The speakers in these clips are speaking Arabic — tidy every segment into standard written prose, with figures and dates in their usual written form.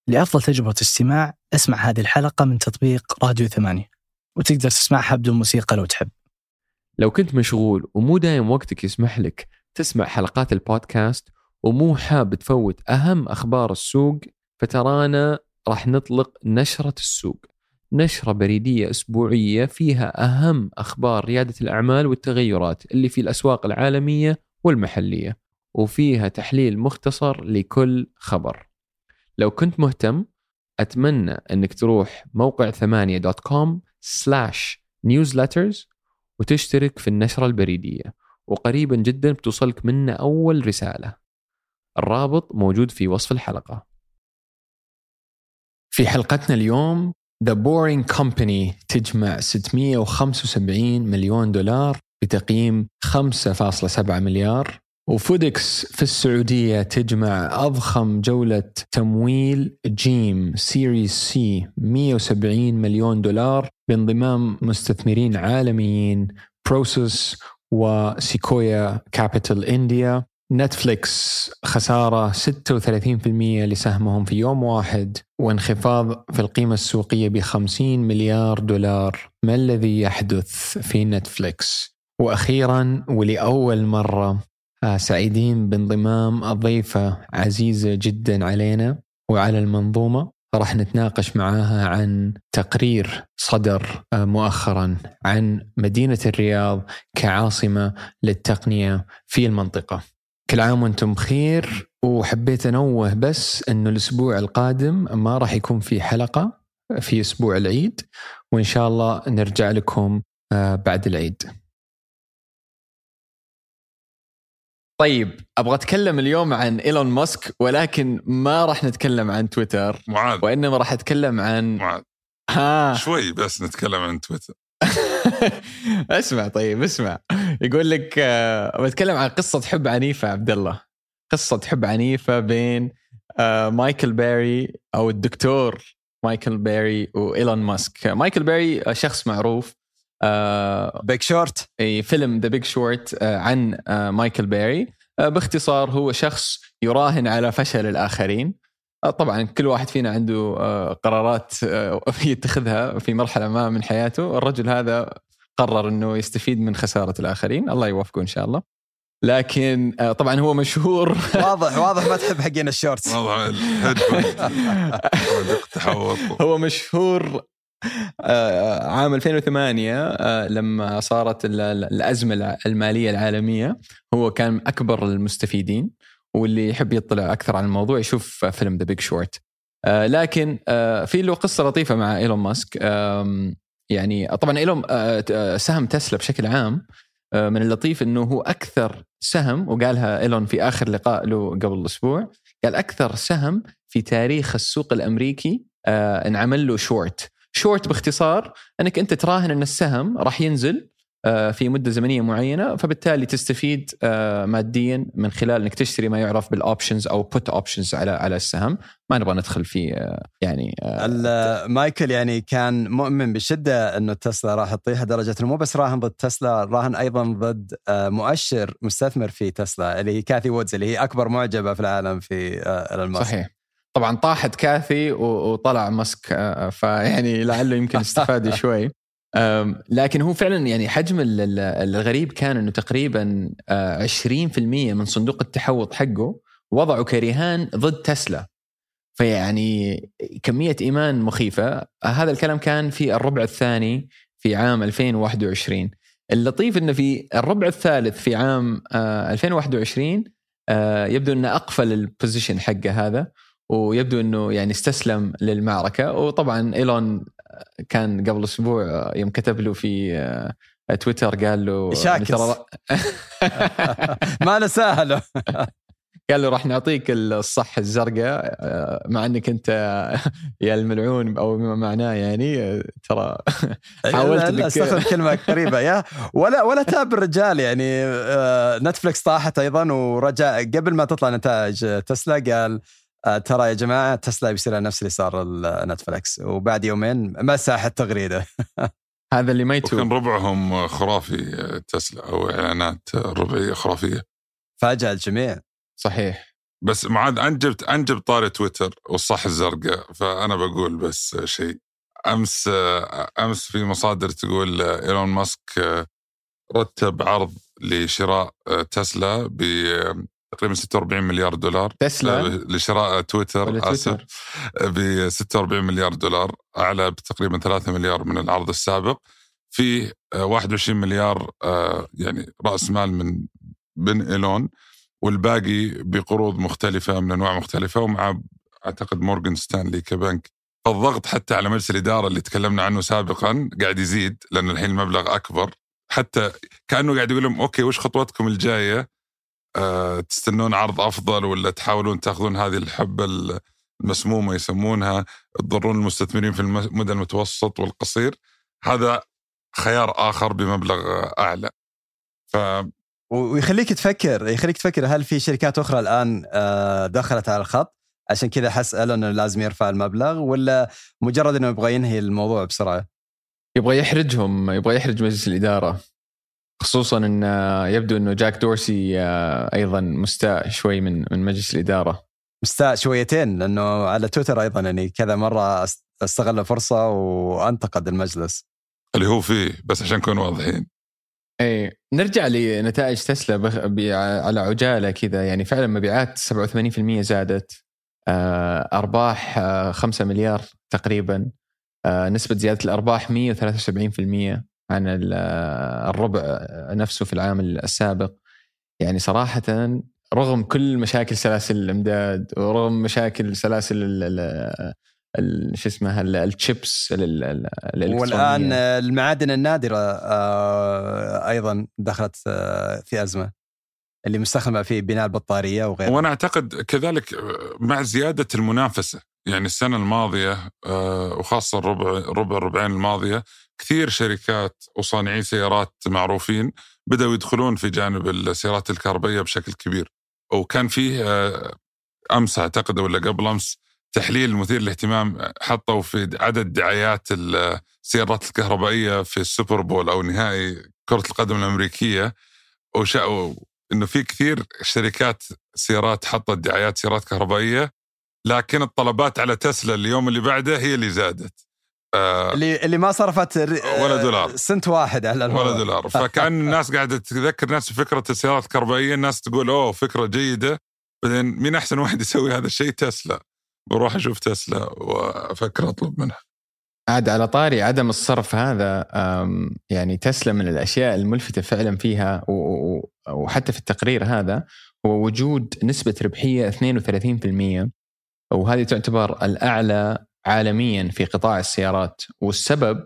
لأفضل تجربة استماع اسمع هذه الحلقة من تطبيق راديو 8، وتقدر تسمعها بدون موسيقى لو تحب. لو كنت مشغول ومو دايم وقتك يسمح لك تسمع حلقات البودكاست ومو حاب تفوت أهم أخبار السوق، فترانا راح نطلق نشرة السوق، نشرة بريدية أسبوعية فيها أهم أخبار ريادة الأعمال والتغيرات اللي في الأسواق العالمية والمحلية، وفيها تحليل مختصر لكل خبر. لو كنت مهتم أتمنى أنك تروح موقع 8.com/newsletters وتشترك في النشرة البريدية، وقريبا جدا بتوصلك منا أول رسالة. الرابط موجود في وصف الحلقة. في حلقتنا اليوم The Boring Company تجمع $675 مليون بتقييم 5.7 مليار، وفودكس في السعودية تجمع أضخم جولة تمويل جيم سيريز سي $170 مليون بانضمام مستثمرين عالميين بروسس وسيكويا كابيتال إنديا. نتفليكس خسارة 36% لسهمهم في يوم واحد، وانخفاض في القيمة السوقية $50 مليار. ما الذي يحدث في نتفليكس؟ وأخيرا ولأول مرة سعيدين بانضمام ضيفة عزيزة جدا علينا وعلى المنظومة، راح نتناقش معاها عن تقرير صدر مؤخرا عن مدينة الرياض كعاصمة للتقنية في المنطقة. كل عام وانتم بخير. وحبيت أنوه بس أنه الأسبوع القادم ما راح يكون في حلقة في أسبوع العيد، وإن شاء الله نرجع لكم بعد العيد. طيب، أبغى أتكلم اليوم عن إيلون ماسك، ولكن ما راح نتكلم عن تويتر معاذ، وإنما راح أتكلم عن معاذ. شوي بس نتكلم عن تويتر. اسمع، طيب اسمع، يقول لك بتكلم عن قصة حب عنيفة عبد الله، قصة حب عنيفة بين مايكل بيري أو الدكتور مايكل بيري وإيلون ماسك. مايكل بيري شخص معروف، بيج شورت، فيلم The Big Short عن مايكل بيري. باختصار هو شخص يراهن على فشل الآخرين. طبعا كل واحد فينا عنده قرارات يتخذها في مرحلة ما من حياته. الرجل هذا قرر أنه يستفيد من خسارة الآخرين، الله يوفقه إن شاء الله. لكن طبعا هو مشهور واضح ما تحب حقين الشورتس. هو مشهور عام 2008 لما صارت الأزمة المالية العالمية، هو كان أكبر المستفيدين. واللي يحب يطلع أكثر عن الموضوع يشوف فيلم The Big Short. لكن في له قصة لطيفة مع إيلون ماسك. يعني طبعا إيلون سهم تسلا بشكل عام من اللطيف أنه هو أكثر سهم، وقالها إيلون في آخر لقاء له قبل أسبوع، قال أكثر سهم في تاريخ السوق الأمريكي انعمل له شورت باختصار أنك أنت تراهن أن السهم راح ينزل في مدة زمنية معينة، فبالتالي تستفيد ماديا من خلال أنك تشتري ما يعرف بالأوبشنز أو بوت أوبشنز على السهم. ما نبغى ندخل في يعني مايكل يعني كان مؤمن بشدة أنه تسلا راح تطيح، درجة أنه مو بس راهن ضد تسلا، راهن أيضا ضد مؤشر مستثمر في تسلا اللي هي كاثي وودز، اللي هي أكبر معجبة في العالم في الماسك. صحيح. طبعا طاحت كاثي وطلع ماسك، فيعني لعله يمكن استفاد شوي. لكن هو فعلا يعني حجم الغريب كان أنه تقريبا 20% من صندوق التحوط حقه وضعوا كرهان ضد تسلا، فيعني كمية إيمان مخيفة. هذا الكلام كان في الربع الثاني في عام 2021. اللطيف أنه في الربع الثالث في عام 2021 يبدو أنه أقفل البوزيشن حقه هذا، ويبدو أنه يعني استسلم للمعركة. وطبعا إيلون كان قبل أسبوع يوم كتب له في تويتر قال له ما نساهله قال له راح نعطيك الصح الزرقاء مع أنك أنت يا الملعون أو ما معناه، يعني ترى حاولت استخدم كلمة قريبة يا ولا تاب الرجال. يعني نتفليكس طاحت أيضا ورجع قبل ما تطلع نتائج تسلا، قال ترى يا جماعة تسلا بيصير نفس اللي صار نتفليكس، وبعد يومين مسح التغريدة. هذا اللي ما يتوب. وكان ربعهم خرافي تسلا، أو إعلانات ربعية خرافية، فاجأ الجميع. صحيح. بس معاذ أنجب طاري تويتر والصح الزرقاء. فأنا بقول بس شيء، أمس في مصادر تقول إيلون ماسك رتب عرض لشراء تسلا بتقريبا 46 مليار دولار. تسلا لشراء تويتر آسف ب 46 مليار دولار، أعلى بتقريبا 3 مليار من العرض السابق. في 21 مليار يعني رأس مال من بن إيلون، والباقي بقروض مختلفة من أنواع مختلفة، ومع أعتقد مورغان ستانلي كبنك. فالضغط حتى على مجلس الإدارة اللي تكلمنا عنه سابقا قاعد يزيد، لأن الحين المبلغ أكبر. حتى كأنه قاعد يقول لهم أوكي وش خطوتكم الجاية؟ تستنون عرض أفضل ولا تحاولون تأخذون هذه الحبة المسمومة يسمونها، تضرون المستثمرين في المدى المتوسط والقصير؟ هذا خيار آخر بمبلغ أعلى. ويخليك تفكر هل في شركات أخرى الآن دخلت على الخط عشان كذا حس إيلون أنه لازم يرفع المبلغ، ولا مجرد أنه يبغى ينهي الموضوع بسرعة؟ يبغى يحرج مجلس الإدارة، خصوصا أن يبدو أنه جاك دورسي أيضا مستاء شوي من مجلس الإدارة. مستاء شويتين، لأنه على تويتر أيضا يعني كذا مرة استغل فرصة وانتقد المجلس اللي هو فيه. بس عشان نكون واضحين، نرجع لنتائج تسلا على عجالة كذا. يعني فعلا مبيعات 87% زادت، أرباح 5 مليار تقريبا، نسبة زيادة الأرباح 173% عن الربع نفسه في العام السابق. يعني صراحة رغم كل مشاكل سلاسل الإمداد ورغم مشاكل سلاسل شو اسمها الشيبس الإلكترونية، والآن المعادن النادرة أيضا دخلت في أزمة اللي مستخدمة في بناء البطارية وغيرها. وأنا أعتقد كذلك مع زيادة المنافسة. يعني السنة الماضية وخاصة الربعين الماضية، كثير شركات وصانعي سيارات معروفين بدأوا يدخلون في جانب السيارات الكهربائية بشكل كبير. وكان فيه أمس أعتقد ولا قبل أمس تحليل مثير للاهتمام، حطوا في عدد دعايات السيارات الكهربائية في السوبر بول أو نهائي كرة القدم الأمريكية، وشاءوا إنه في كثير شركات سيارات حطت دعايات سيارات كهربائية، لكن الطلبات على تسلا اليوم اللي بعده هي اللي زادت. اللي ما صرفت ولا دولار، سنت واحد على ولا دولار. فكان الناس قاعدة تذكر نفس فكرة السيارات الكهربائية، الناس تقول أوه فكرة جيدة، بعدين مين أحسن واحد يسوي هذا الشيء؟ تسلا. بروح أشوف تسلا وأفكر أطلب منها. عاد على طاري عدم الصرف هذا، يعني تسلا من الأشياء الملفتة فعلا فيها، وحتى في التقرير هذا هو وجود نسبة ربحية 32%، وهذه تعتبر الأعلى عالميا في قطاع السيارات. والسبب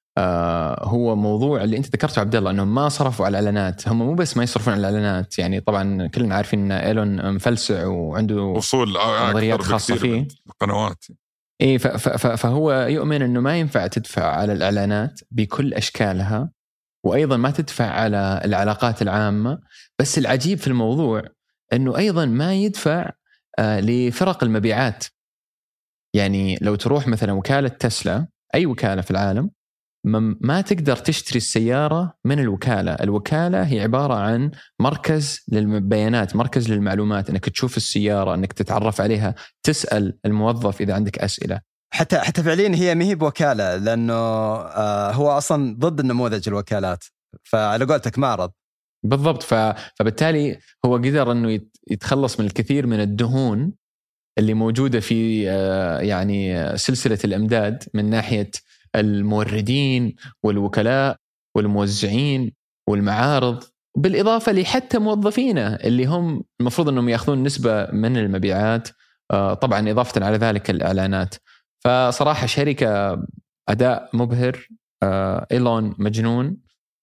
هو موضوع اللي أنت ذكرته عبد الله، أنهم ما صرفوا على الإعلانات. هم مو بس ما يصرفون على الإعلانات، يعني طبعا كلنا عارفين أن إيلون مفلسع وعنده وصول نظريات خاصة فيه قنوات. إيه فهو يؤمن أنه ما ينفع تدفع على الإعلانات بكل أشكالها، وأيضا ما تدفع على العلاقات العامة. بس العجيب في الموضوع أنه أيضا ما يدفع لفرق المبيعات. يعني لو تروح مثلا وكالة تسلا، أي وكالة في العالم، ما تقدر تشتري السيارة من الوكالة هي عبارة عن مركز للبيانات، مركز للمعلومات، أنك تشوف السيارة، أنك تتعرف عليها، تسأل الموظف إذا عندك أسئلة. حتى فعليا هي مهي بوكالة، لأنه هو أصلا ضد نموذج الوكالات، فعلى قولتك معرض بالضبط. فبالتالي هو قدر أنه يتخلص من الكثير من الدهون اللي موجودة في يعني سلسلة الإمداد من ناحية الموردين والوكلاء والموزعين والمعارض، بالإضافة لحتى موظفينه اللي هم المفروض أنهم يأخذون نسبة من المبيعات، طبعا إضافة على ذلك الإعلانات. فصراحة شركة أداء مبهر، إيلون مجنون.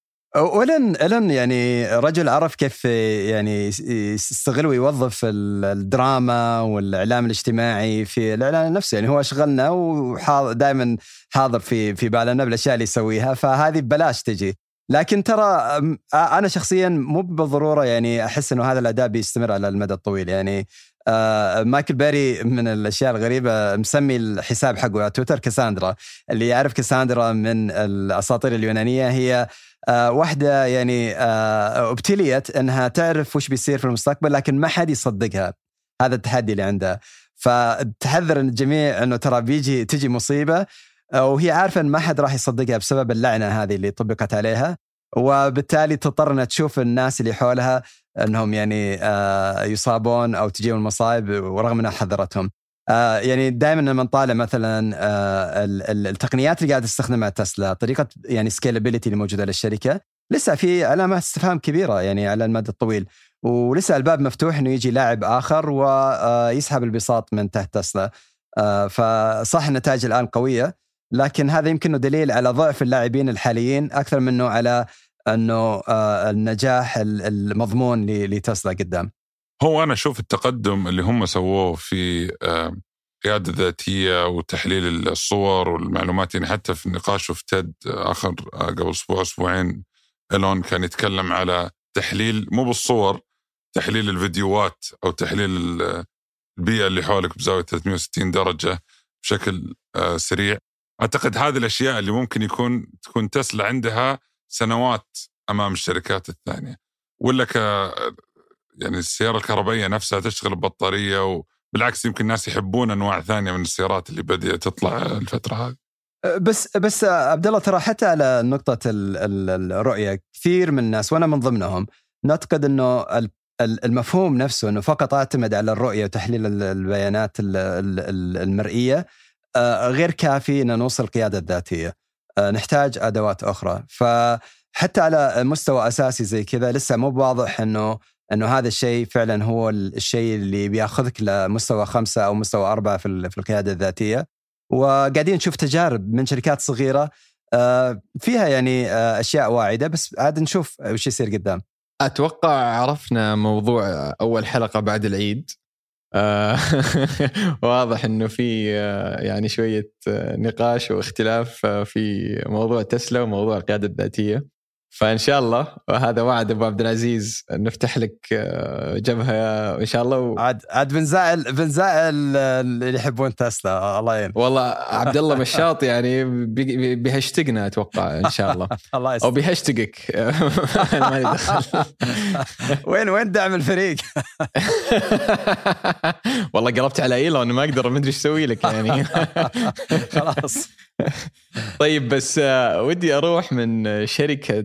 إيلون يعني رجل عرف كيف يعني يستغل ويوظف الدراما والإعلام الاجتماعي في الإعلان نفسه. يعني هو شغلنا ودائما حاضر في بالنا بالأشياء اللي يسويها، فهذه ببلاش تجي. لكن ترى أنا شخصيا مو بالضرورة يعني أحس إنه هذا الأداء بيستمر على المدى الطويل. يعني مايكل بيري من الأشياء الغريبة مسمي الحساب حقه على تويتر كاساندرا. اللي يعرف كاساندرا من الأساطير اليونانية، هي واحدة يعني ابتليت أنها تعرف وش بيصير في المستقبل، لكن ما حد يصدقها. هذا التحدي اللي عنده. فتحذر الجميع أنه ترى تجي مصيبة، وهي عارفة أن ما حد راح يصدقها بسبب اللعنة هذه اللي طبقت عليها، وبالتالي تضطر أنها تشوف الناس اللي حولها أنهم يعني يصابون أو تجيهم المصائب ورغم أنها حذرتهم. يعني دائما لما نطالع مثلا التقنيات اللي قاعد تستخدمها تسلا، طريقة يعني scalability اللي موجودة للشركة، لسه في علامات استفهام كبيرة يعني على المدى الطويل، ولسه الباب مفتوح إنه يجي لاعب آخر ويسحب البساط من تحت تسلا. فصح النتائج الآن قوية، لكن هذا يمكن دليل على ضعف اللاعبين الحاليين أكثر منه على أنه النجاح المضمون لتسلا قدام. هو أنا أشوف التقدم اللي هم سووه في قيادة ذاتية وتحليل الصور والمعلومات، يعني حتى في النقاش في تيد آخر قبل أسبوعين إيلون كان يتكلم على تحليل مو بالصور، تحليل الفيديوهات أو تحليل البيئة اللي حولك بزاوية 360 درجة بشكل سريع. أعتقد هذه الأشياء اللي ممكن تكون تسلا عندها سنوات أمام الشركات الثانية، ولا يعني السيارة الكهربائية نفسها تشتغل ببطارية، وبالعكس يمكن الناس يحبون أنواع ثانية من السيارات اللي بدأت تطلع الفترة هذه. بس عبد الله، ترى حتى على نقطة الرؤية كثير من الناس وأنا من ضمنهم نعتقد أنه المفهوم نفسه أنه فقط أعتمد على الرؤية وتحليل البيانات المرئية غير كافي أن نوصل القيادة الذاتية. نحتاج أدوات أخرى. فحتى على مستوى أساسي زي كذا لسه مو واضح أنه هذا الشيء فعلا هو الشيء اللي بياخذك لمستوى 5 أو مستوى 4 في القيادة الذاتية. وقاعدين نشوف تجارب من شركات صغيرة فيها يعني أشياء واعدة، بس عاد نشوف وش يصير قدام. أتوقع عرفنا موضوع أول حلقة بعد العيد. واضح إنه في يعني شوية نقاش واختلاف في موضوع تسلا وموضوع القيادة الذاتية. فإن شاء الله، وهذا وعد أبو عبد العزيز، نفتح لك جبهة إن شاء الله. عاد بنزعل اللي يحبون تسلا، الله يعين. والله عبد الله مشاط يعني بهشتقنا أتوقع إن شاء الله. الله يستر. أو بهشتقك. ما يدخل. وين دعم الفريق؟ والله قربت على إيلون، ما أقدر، ما أدري إيش أسوي لك يعني. خلاص. طيب بس ودي أروح من شركة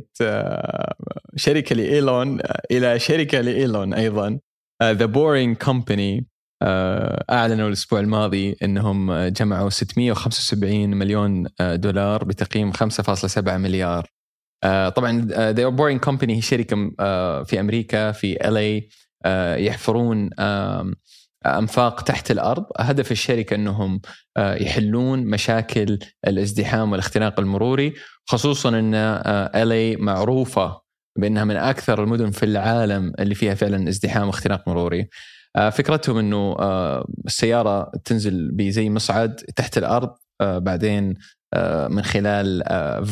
لإيلون إلى شركة لإيلون أيضا. The Boring Company أعلنوا الأسبوع الماضي أنهم جمعوا $675 مليون بتقييم 5.7 مليار. طبعا The Boring Company هي شركة في أمريكا في LA يحفرون أنفاق تحت الأرض. هدف الشركة أنهم يحلون مشاكل الازدحام والاختناق المروري، خصوصا أن LA معروفة بأنها من أكثر المدن في العالم اللي فيها فعلا ازدحام واختناق مروري. فكرتهم أنه السيارة تنزل بزي مصعد تحت الأرض، بعدين من خلال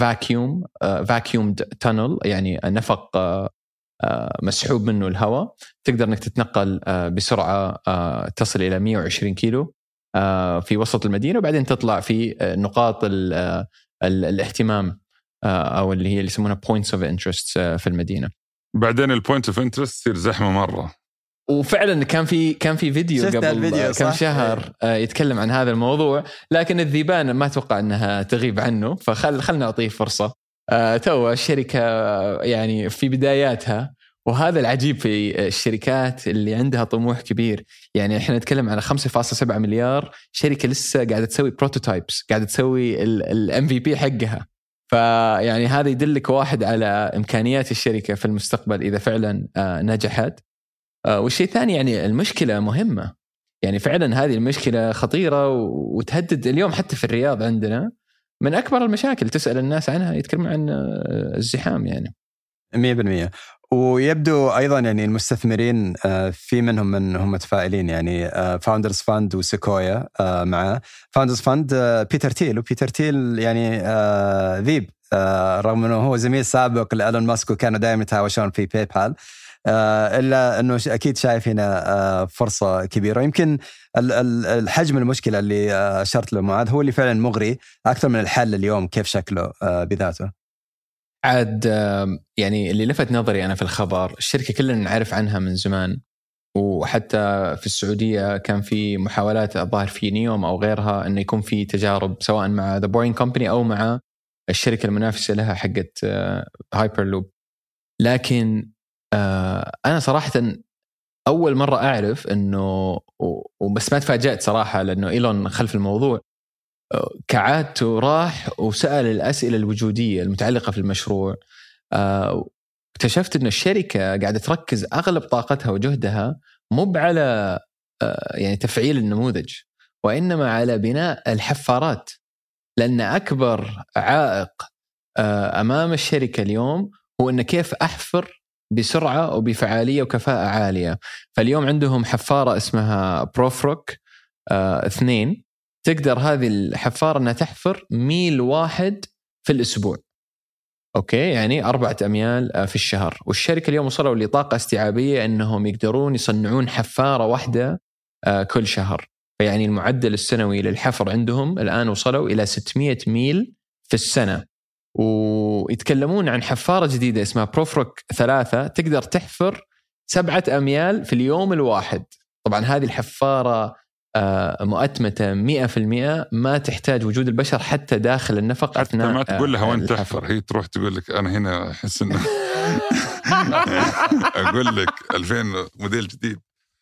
vacuum tunnel، يعني نفق مسحوب منه الهواء، تقدر أنك تتنقل بسرعة تصل إلى 120 كيلو في وسط المدينة، وبعدين تطلع في نقاط الاهتمام أو اللي هي اللي يسمونها points of interest في المدينة. بعدين الpoint of interest تصير زحمة مرة. وفعلا كان في فيديو قبل كم شهر يتكلم عن هذا الموضوع، لكن الذيبان ما أتوقع أنها تغيب عنه، فخلنا نعطيه فرصة. تو الشركة يعني في بداياتها، وهذا العجيب في الشركات اللي عندها طموح كبير. يعني احنا نتكلم على 5.7 مليار، شركة لسه قاعدة تسوي بروتوتايبس، قاعدة تسوي MVP حقها. فيعني هذا يدلك واحد على إمكانيات الشركة في المستقبل إذا فعلا نجحت. والشيء الثاني يعني المشكلة مهمة، يعني فعلا هذه المشكلة خطيرة وتهدد اليوم حتى في الرياض عندنا من أكبر المشاكل، تسأل الناس عنها يتكلمون عن الزحام يعني 100%. ويبدو أيضا يعني المستثمرين في منهم من هم متفائلين، يعني فاوندرز فاند وسيكويا مع فاوندرز فاند بيتر تيل يعني ذيب، رغم أنه هو زميل سابق لإيلون ماسك وكانوا دائما يتهاوشون في باي بال، إلا أنه أكيد شايف هنا فرصة كبيرة. يمكن الحجم المشكلة اللي أشرت له معاذ هو اللي فعلا مغري أكثر من الحل اليوم كيف شكله بذاته. عاد يعني اللي لفت نظري أنا في الخبر، الشركة كلنا نعرف عنها من زمان، وحتى في السعودية كان في محاولات الظاهر في نيوم أو غيرها أن يكون في تجارب سواء مع The Boring Company أو مع الشركة المنافسة لها حقت هايبرلوب. لكن أنا صراحة أول مرة أعرف أنه وبس ما تفاجأت صراحة لأنه إيلون خلف الموضوع كعادته راح وسأل الأسئلة الوجودية المتعلقة في المشروع. اكتشفت أن الشركة قاعدة تركز أغلب طاقتها وجهدها مو على يعني تفعيل النموذج وإنما على بناء الحفارات، لأن أكبر عائق أمام الشركة اليوم هو أن كيف أحفر بسرعة وبفعالية وكفاءة عالية. فاليوم عندهم حفارة اسمها بروفروك 2 تقدر هذه الحفارة أنها تحفر 1 ميل في الأسبوع. أوكي، يعني 4 أميال في الشهر. والشركة اليوم وصلوا لطاقة استيعابية أنهم يقدرون يصنعون حفارة واحدة كل شهر. فيعني المعدل السنوي للحفر عندهم الآن وصلوا إلى 600 ميل في السنة. ويتكلمون عن حفارة جديدة اسمها بروفروك 3 تقدر تحفر 7 أميال في اليوم الواحد. طبعا هذه الحفارة مؤتمتة 100%، ما تحتاج وجود البشر حتى داخل النفق أثناء ما تقول لها وين تحفر، هي تروح تقول لك أنا هنا أحس إنه أقول لك 2000 موديل جديد.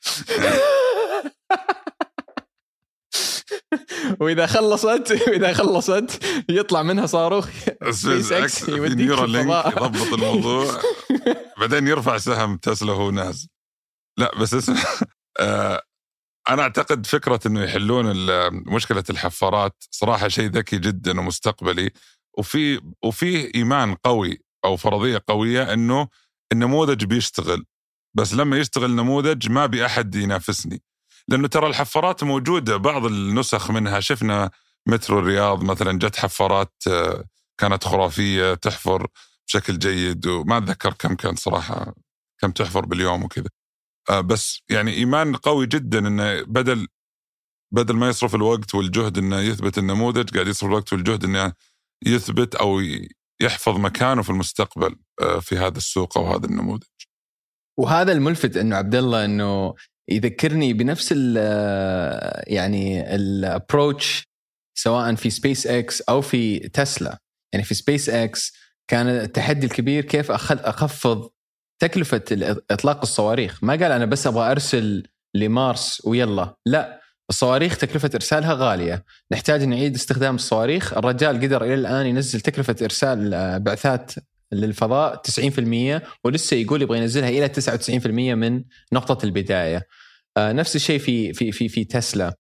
وإذا خلصت يطلع منها صاروخ سبيس إكس يوديك في الفضاء، يضبط الموضوع بعدين يرفع سهم تسلا وهو نازل. لا بس اسمع، أنا أعتقد فكرة إنه يحلون مشكلة الحفارات صراحة شيء ذكي جدا ومستقبلي، وفي إيمان قوي أو فرضية قوية إنه النموذج بيشتغل، بس لما يشتغل نموذج ما بأحد ينافسني. لأنه ترى الحفارات موجودة، بعض النسخ منها شفنا مترو الرياض مثلا جت حفارات كانت خرافية تحفر بشكل جيد، وما أتذكر كم كان صراحة، كم تحفر باليوم وكذا. بس يعني إيمان قوي جدا إنه بدل ما يصرف الوقت والجهد إنه يثبت النموذج، قاعد يصرف الوقت والجهد إنه يثبت أو يحفظ مكانه في المستقبل في هذا السوق أو هذا النموذج. وهذا الملفت إنه عبد الله إنه يذكرني بنفس يعني الابروتش سواء في سبيس اكس أو في تسلا. يعني في سبيس اكس كان التحدي الكبير كيف أخفض تكلفة إطلاق الصواريخ. ما قال أنا بس أبغى أرسل لمارس ويلا، لا، الصواريخ تكلفة إرسالها غالية، نحتاج نعيد استخدام الصواريخ. الرجال قدر إلى الآن ينزل تكلفة إرسال بعثات للفضاء 90%، ولسه يقول يبغى ينزلها إلى 99% من نقطة البداية. نفس الشيء في تسلا.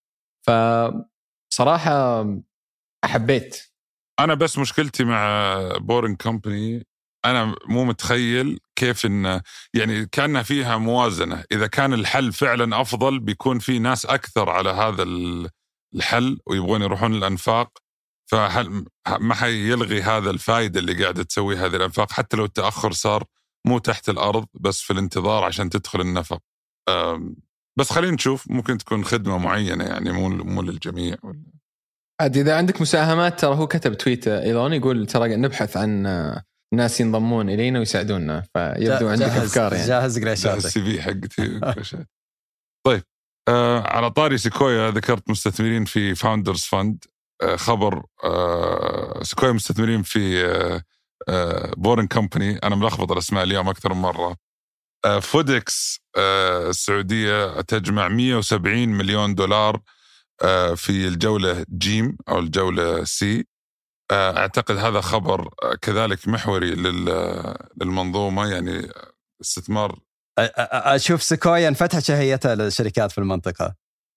فصراحة أحبيت. أنا بس مشكلتي مع بورينج كومباني أنا مو متخيل كيف إن يعني كان فيها موازنة. إذا كان الحل فعلا أفضل بيكون في ناس أكثر على هذا الحل ويبغون يروحون الأنفاق، فهل ما حيلغي هذا الفائدة اللي قاعدة تسوي هذه الأنفاق حتى لو التأخر صار مو تحت الأرض بس في الانتظار عشان تدخل النفق. بس خلينا نشوف، ممكن تكون خدمة معينة يعني مو للجميع. عاد إذا عندك مساهمات، ترى هو كتب تويت إيلون يقول ترى نبحث عن ناس ينضمون إلينا ويساعدونا، فيبدو عندك أفكار يعني. جاهز قراشاتك. السي في حقتي. طيب على طاري سيكويا، ذكرت مستثمرين في فاوندرز فند. خبر سيكويا مستثمرين في بورينج كومباني. أنا ملخبط الأسماء اليوم أكثر من مرة. فودكس السعودية تجمع $170 مليون في الجولة جيم أو الجولة سي. أعتقد هذا خبر كذلك محوري للمنظومة، يعني استثمار. أشوف سيكويا انفتح شهيتها للشركات في المنطقة.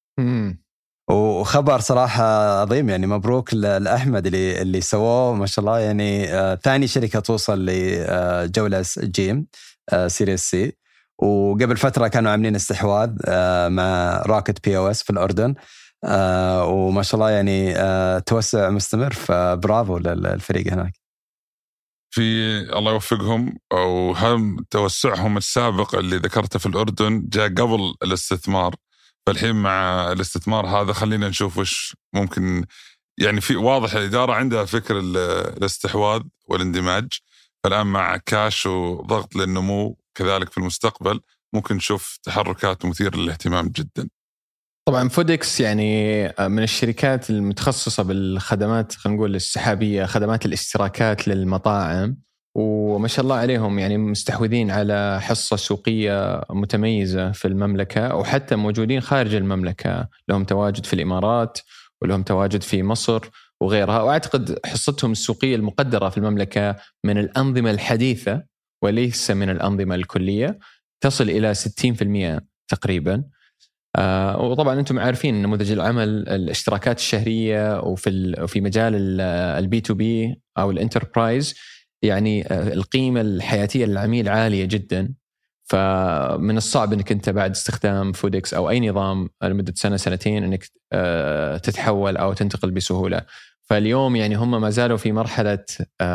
وخبر صراحة عظيم، يعني مبروك لأحمد اللي سووه ما شاء الله. يعني ثاني شركة توصل لجولة جيم سيريس سي، وقبل فترة كانوا عاملين استحواذ مع روكت POS في الأردن، وما شاء الله يعني توسع مستمر، فبرافو للفريق هناك. في الله يوفقهم. وهم توسعهم السابق اللي ذكرته في الأردن جاء قبل الاستثمار، فالحين مع الاستثمار هذا خلينا نشوف وش ممكن. يعني في واضح الإدارة عندها فكر الاستحواذ والاندماج، فالآن مع كاش وضغط للنمو كذلك في المستقبل ممكن نشوف تحركات مثيرة للاهتمام جدا. طبعا فودكس يعني من الشركات المتخصصة بالخدمات، خلينا نقول السحابية، خدمات الاشتراكات للمطاعم، وما شاء الله عليهم يعني مستحوذين على حصة سوقية متميزة في المملكة، وحتى موجودين خارج المملكة، لهم تواجد في الإمارات ولهم تواجد في مصر وغيرها. وأعتقد حصتهم السوقية المقدرة في المملكة من الأنظمة الحديثة وليس من الأنظمة الكلية تصل إلى 60% تقريبا. وطبعا أنتم عارفين نموذج العمل الاشتراكات الشهرية وفي مجال البي تو بي أو الانتربرايز، يعني القيمة الحياتية للعميل عالية جدا. فمن الصعب أنك أنت بعد استخدام فودكس أو أي نظام لمدة سنة سنتين أنك تتحول أو تنتقل بسهولة. فاليوم يعني هم ما زالوا في مرحلة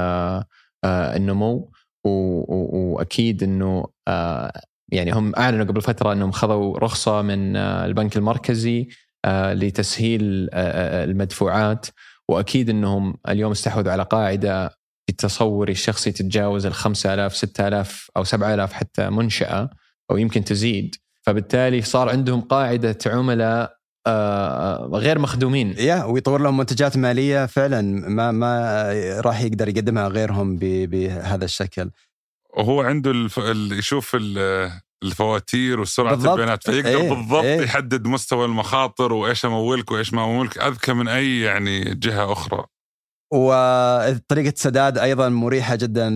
النمو، وأكيد أنه يعني هم أعلنوا قبل فترة أنهم خذوا رخصة من البنك المركزي لتسهيل المدفوعات، وأكيد أنهم اليوم استحوذوا على قاعدة التصوري الشخصي تتجاوز 5,000 6,000 أو 7,000 حتى منشأة، أو يمكن تزيد. فبالتالي صار عندهم قاعدة عملاء غير مخدومين، ويطور لهم منتجات مالية فعلا ما راح يقدر يقدمها غيرهم بهذا الشكل. وهو عنده يشوف الفواتير وسرعة البيانات، فيقدر بالضبط يحدد مستوى المخاطر وإيش أمولك وإيش ما أمولك أذكى من أي يعني جهة أخرى. وطريقة السداد أيضا مريحة جدا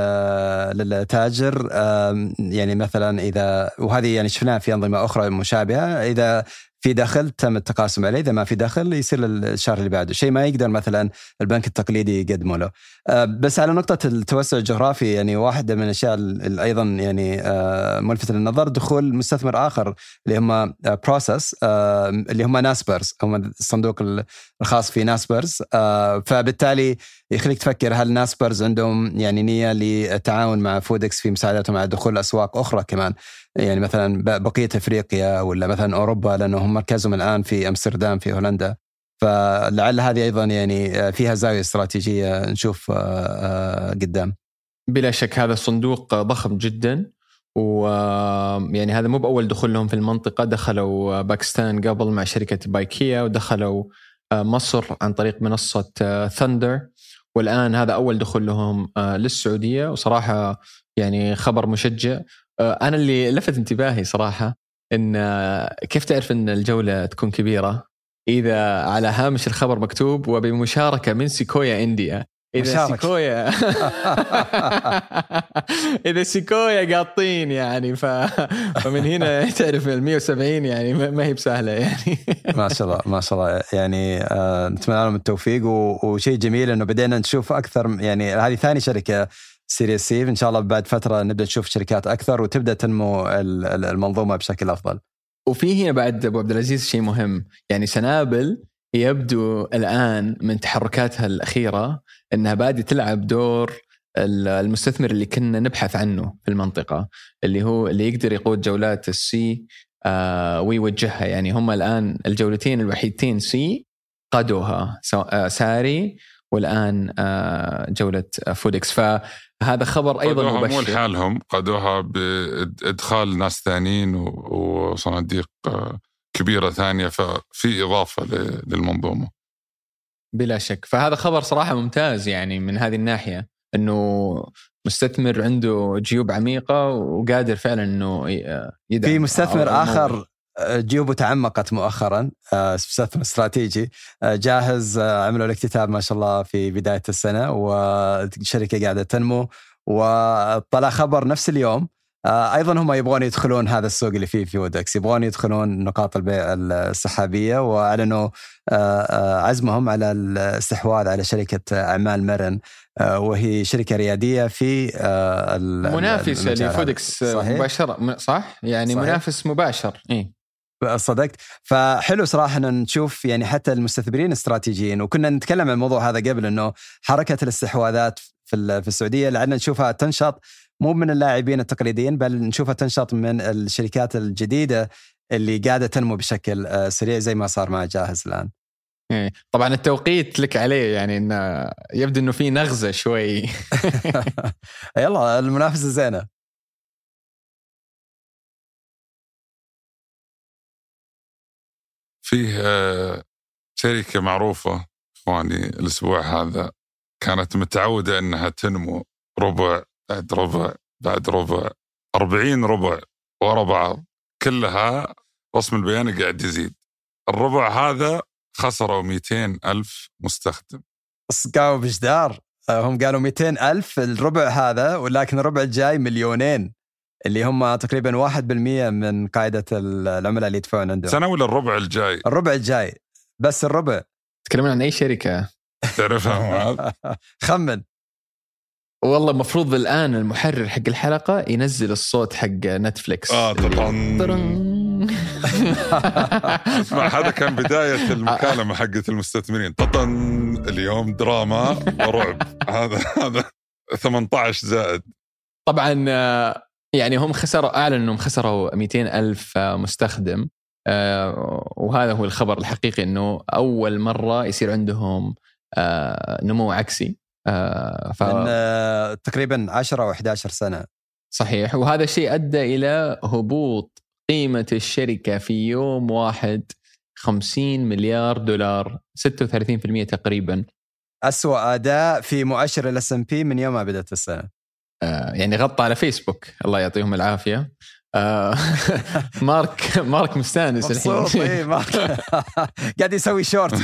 للتاجر. يعني مثلا إذا، وهذه يعني شفناها في أنظمة أخرى مشابهة، إذا في دخل تم التقاسم عليه، إذا ما في دخل يصير الشهر اللي بعده، شيء ما يقدر مثلا البنك التقليدي يقدمه له. بس على نقطة التوسع الجغرافي، يعني واحدة من الأشياء أيضا يعني ملفتة للنظر دخول مستثمر آخر اللي هم بروسس، اللي هم ناسبرز، هم الصندوق الخاص في ناسبرز. فبالتالي يخليك تفكر هل ناسبرز عندهم يعني نية للتعاون مع فودكس في مساعدتهم على دخول أسواق أخرى كمان، يعني مثلا بقية أفريقيا ولا مثلا أوروبا، لأنهم مركزهم الآن في أمستردام في هولندا. فلعل هذه أيضا يعني فيها زاوية استراتيجية نشوف قدام. بلا شك هذا الصندوق ضخم جدا، ويعني هذا مو بأول دخول لهم في المنطقة. دخلوا باكستان قبل مع شركة بايكيا، ودخلوا مصر عن طريق منصة ثندر، والآن هذا أول دخول لهم للسعودية. وصراحة يعني خبر مشجع. أنا اللي لفت انتباهي صراحة إن كيف تعرف إن الجولة تكون كبيرة؟ إذا على هامش الخبر مكتوب وبمشاركة من سيكويا إنديا. إذا سيكويا إذا سيكويا قاطين يعني فمن هنا تعرف 170 يعني ما هي بسهلة يعني. ما شاء الله ما شاء الله يعني. نتمنى لهم التوفيق، وشيء جميل إنه بدينا نشوف أكثر. يعني هذه ثاني شركة سيريس سي، إن شاء الله بعد فترة نبدأ نشوف شركات أكثر وتبدأ تنمو المنظومة بشكل أفضل. وفي هنا بعد أبو عبد العزيز شيء مهم، يعني سنابل يبدو الآن من تحركاتها الأخيرة أنها بادئة تلعب دور المستثمر اللي كنا نبحث عنه في المنطقة، اللي هو اللي يقدر يقود جولات السي ويوجهها. يعني هم الآن الجولتين الوحيدتين سي قادوها ساري، والآن جولة فودكس. فهذا خبر أيضا مبشر. مو لحالهم، قادوها بإدخال ناس ثانيين وصناديق كبيرة ثانية، ففي إضافة للمنظومة بلا شك. فهذا خبر صراحة ممتاز يعني من هذه الناحية، أنه مستثمر عنده جيوب عميقة وقادر فعلا أنه يدعم. في مستثمر آخر جيوبه تعمقت مؤخرا، مستثمر استراتيجي جاهز، عملوا الاكتتاب ما شاء الله في بداية السنة، والشركة قاعدة تنمو. وطلع خبر نفس اليوم أيضا هم يبغون يدخلون هذا السوق اللي فيه فودكس، يبغون يدخلون نقاط البيع السحابية، وأعلنوا عزمهم على الاستحواذ على شركة أعمال مرن، وهي شركة ريادية في منافسة لفودكس مباشرة، صح؟ يعني صحيح. منافس مباشر. صدقت. فحلو صراحة أن نشوف يعني حتى المستثمرين الاستراتيجيين، وكنا نتكلم عن الموضوع هذا قبل، أنه حركة الاستحواذات في السعودية لعلنا نشوفها تنشط مو من اللاعبين التقليديين، بل نشوفها تنشط من الشركات الجديدة اللي قاعدة تنمو بشكل سريع زي ما صار مع جاهز الآن. طبعا التوقيت لك عليه، يعني إنه يبدو إنه في نغزة شوي. يلا المنافسة زينة. فيه شركة معروفة إخواني الأسبوع هذا كانت متعودة أنها تنمو ربع بعد ربع بعد ربع 40 ربع ورا بعض، كلها رسم البيان قاعد يزيد. الربع هذا خسروا 200,000 مستخدم. قالوا بجدار، هم قالوا 200,000 الربع هذا، ولكن الربع الجاي 2,000,000 اللي هم تقريبا 1% من قاعدة العملاء اللي يدفعون عندهم. سنة ولا الربع الجاي؟ الربع الجاي بس الربع. تكلمون عن أي شركة؟ تعرفها؟ خمن. والله مفروض الآن المحرر حق الحلقة ينزل الصوت حق نتفليكس. اسمع، هذا كان بداية المكالمة حقت المستثمرين. ططن اليوم دراما ورعب. هذا 18 زائد. طبعا يعني هم خسروا، أعلن أنهم خسروا 200,000 مستخدم، وهذا هو الخبر الحقيقي، أنه أول مرة يصير عندهم نمو عكسي من تقريبا 10 أو 11 سنة. صحيح. وهذا الشيء أدى إلى هبوط قيمة الشركة في يوم واحد 50 مليار دولار، 36% تقريبا. أسوأ أداء في مؤشر S&P من يوم ما بدأت السنة. يعني غطى على فيسبوك، الله يعطيهم العافية. مارك مستانس الحين. إيه مارك قاعد يسوي شورت.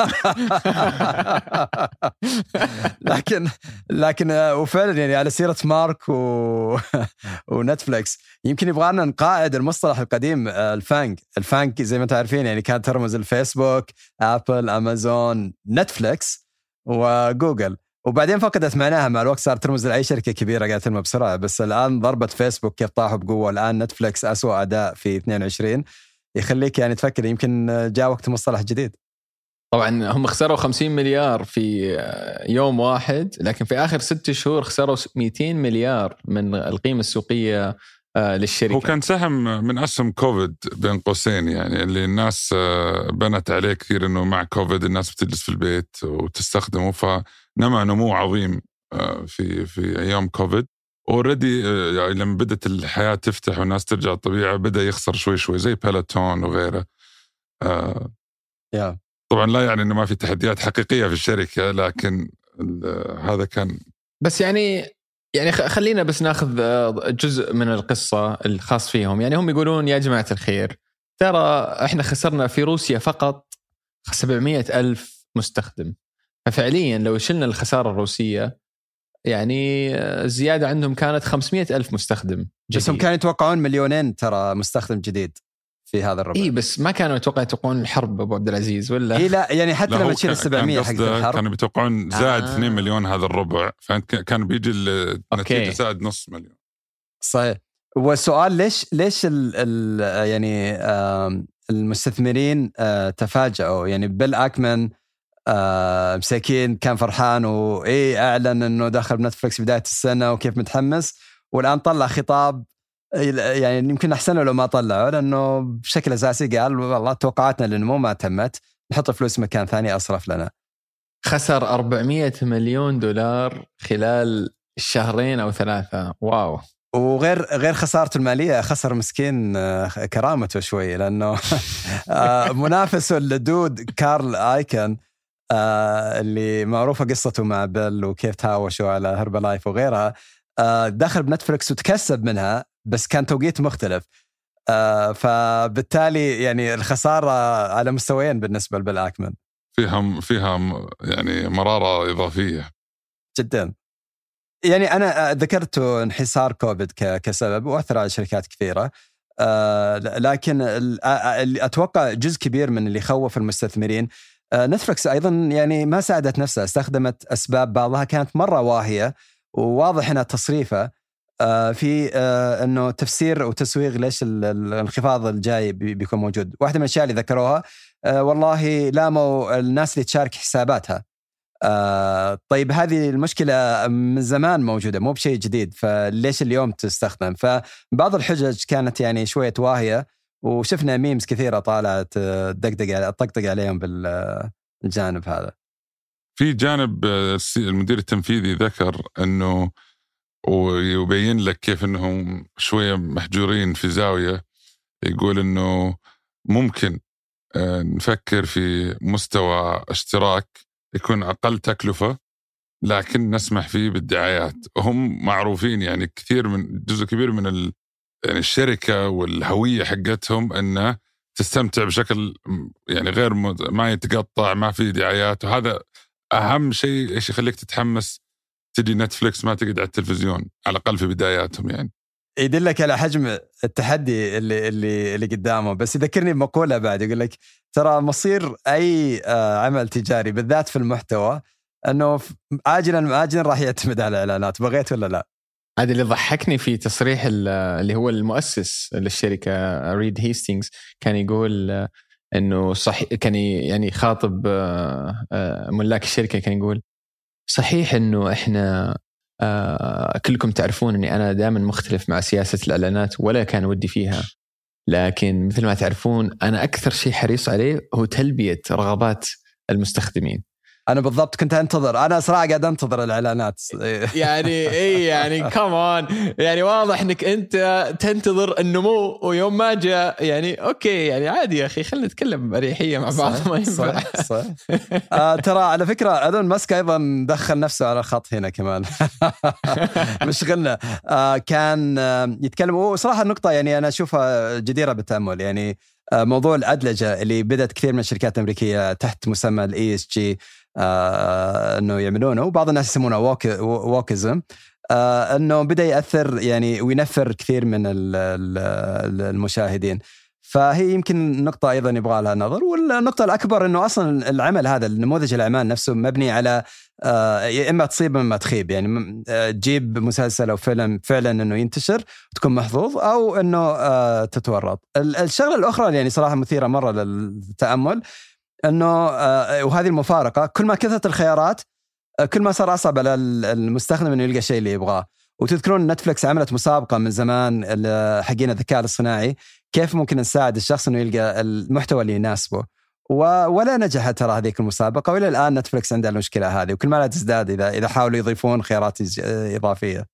لكن وفعلا يعني على سيرة مارك ونتفليكس، يمكن يبغانا نقاعد المصطلح القديم الفانك زي ما تعرفين، يعني كانت ترمز الفيسبوك، أبل، أمازون، نتفليكس وجوجل، وبعدين فقدت معناها مع الوقت، صار ترمز لأي شركة كبيرة قاعدة تنمو بسرعة. بس الآن ضربت فيسبوك كيف طاحوا بقوة، الآن نتفليكس أسوأ أداء في 22، يخليك يعني تفكر يمكن جاء وقت مصطلح جديد. طبعا هم خسروا 50 مليار في يوم واحد، لكن في آخر 6 شهور خسروا 200 مليار من القيمة السوقية للشركة. هو كان سهم من أسهم كوفيد بين قوسين، يعني اللي الناس بنت عليه كثير، إنه مع كوفيد الناس بتجلس في البيت وتستخدمه، فنما نمو عظيم في أيام كوفيد. أوريدي يعني لما بدت الحياة تفتح والناس ترجع الطبيعة بدأ يخسر شوي شوي زي بيلاتون وغيره. طبعا لا يعني إنه ما في تحديات حقيقية في الشركة، لكن هذا كان بس يعني خلينا بس ناخذ جزء من القصة الخاص فيهم. يعني هم يقولون يا جماعة الخير، ترى احنا خسرنا في روسيا فقط 700,000 مستخدم، ففعليا لو شلنا الخسارة الروسية يعني الزيادة عندهم كانت 500,000 مستخدم جديد. بس هم كانوا يتوقعون 2,000,000 ترى مستخدم جديد في هذا الربع. إيه بس ما كانوا يتوقعون الحرب أبو عبد العزيز ولا؟ إيه لا يعني حتى لما تشيل 700 حق الحرب كانوا بيتوقعون زائد 2 مليون هذا الربع، فكان بيجي النتيجة زائد نص مليون. صحيح. والسؤال ليش يعني المستثمرين تفاجأوا؟ يعني بيل أكمان مساكين كان فرحان وإيه أعلن إنه دخل بنتفليكس بداية السنة وكيف متحمس، والآن طلع خطاب يعني يمكن أحسن لو ما طلعه، لأنه بشكل أساسي قال والله توقعاتنا للنمو ما تمت، نحط فلوس مكان ثاني أصرف لنا. خسر 400 مليون دولار خلال 2 أو 3. واو. وغير خسارته المالية، خسر مسكين كرامته شوي، لأنه منافسه اللدود كارل آيكن اللي معروفة قصته مع بيل وكيف تهاوشوا على هربلايف وغيرها، دخل بنتفليكس وتكسب منها، بس كان توقيت مختلف، فبالتالي يعني الخسارة على مستويين بالنسبة لبيل أكمان. فيها يعني مرارة إضافية جدا. يعني أنا ذكرت انحسار كوفيد كسبب وأثر على شركات كثيرة، لكن أتوقع جزء كبير من اللي خوف المستثمرين نتفليكس أيضا يعني ما ساعدت نفسها، استخدمت أسباب بعضها كانت مرة واهية، وواضح أنها تصريفة في أنه تفسير وتسويق ليش الانخفاض الجاي بيكون موجود. واحدة من الأشياء اللي ذكروها والله لاموا الناس اللي تشارك حساباتها. طيب هذه المشكلة من زمان موجودة، مو بشيء جديد، فليش اليوم تستخدم؟ فبعض الحجج كانت يعني شوية واهية، وشفنا ميمز كثيرة طالعت طقطق عليهم بالجانب هذا. في جانب المدير التنفيذي ذكر أنه ويبين لك كيف أنهم شوية محجورين في زاوية، يقول أنه ممكن نفكر في مستوى اشتراك يكون أقل تكلفة لكن نسمح فيه بالدعايات. وهم معروفين يعني جزء كبير من يعني الشركة والهوية حقتهم أنه تستمتع بشكل يعني غير ما يتقطع، ما في دعايات. وهذا أهم شيء إيش يخليك تتحمس تجي نتفليكس ما تقعد على التلفزيون، على الأقل في بداياتهم. يعني يدلك على حجم التحدي اللي قدامه. بس يذكرني بمقولة بعد يقول لك ترى مصير أي عمل تجاري بالذات في المحتوى أنه عاجلا مآجلا راح يعتمد على الإعلانات، بغيت ولا لا. هذا اللي ضحكني في تصريح اللي هو المؤسس للشركة ريد هيستينغز، كان يقول إنه صحيح، كان يعني خاطب ملاك الشركة، كان يقول صحيح إنه إحنا كلكم تعرفون أني أنا دائما مختلف مع سياسة الإعلانات ولا كان ودي فيها، لكن مثل ما تعرفون أنا أكثر شيء حريص عليه هو تلبية رغبات المستخدمين. أنا بالضبط كنت أنتظر، أنا صراحة قاعد أنتظر الإعلانات يعني إيه يعني كمان يعني واضح إنك أنت تنتظر النمو، ويوم ما جاء يعني أوكي يعني عادي يا أخي خلينا نتكلم بأريحية مع بعض. ما ينفع. صح. ترى على فكرة أيلون ماسك أيضا دخل نفسه على الخط هنا كمان. مش غلنا. كان يتكلم، وصراحة النقطة يعني أنا أشوفها جديرة بالتأمل. يعني موضوع الأدلجة اللي بدأت كثير من الشركات الأمريكية تحت مسمى الESG أنه يعملونه، وبعض الناس يسمونه ووكيزم، أنه بدأ يأثر يعني وينفر كثير من المشاهدين. فهي يمكن نقطة أيضا يبغى لها نظر. والنقطة الأكبر أنه أصلا العمل هذا، النموذج الأعمال نفسه مبني على يا إما تصيب إما تخيب. يعني تجيب مسلسل أو فيلم فعلا أنه ينتشر وتكون محظوظ، أو أنه تتورط. الشغلة الأخرى يعني صراحة مثيرة مرة للتأمل، أنه وهذه المفارقة، كل ما كثرت الخيارات كل ما صار أصعب على المستخدم أنه يلقى شيء اللي يبغاه. وتذكرون نتفليكس عملت مسابقة من زمان حقين الذكاء الاصطناعي، كيف ممكن نساعد الشخص أنه يلقى المحتوى اللي يناسبه، ولا نجحت ترى هذيك المسابقة. وإلى الآن نتفليكس عندها المشكلة هذه، وكل ما لا تزداد إذا حاولوا يضيفون خيارات إضافية.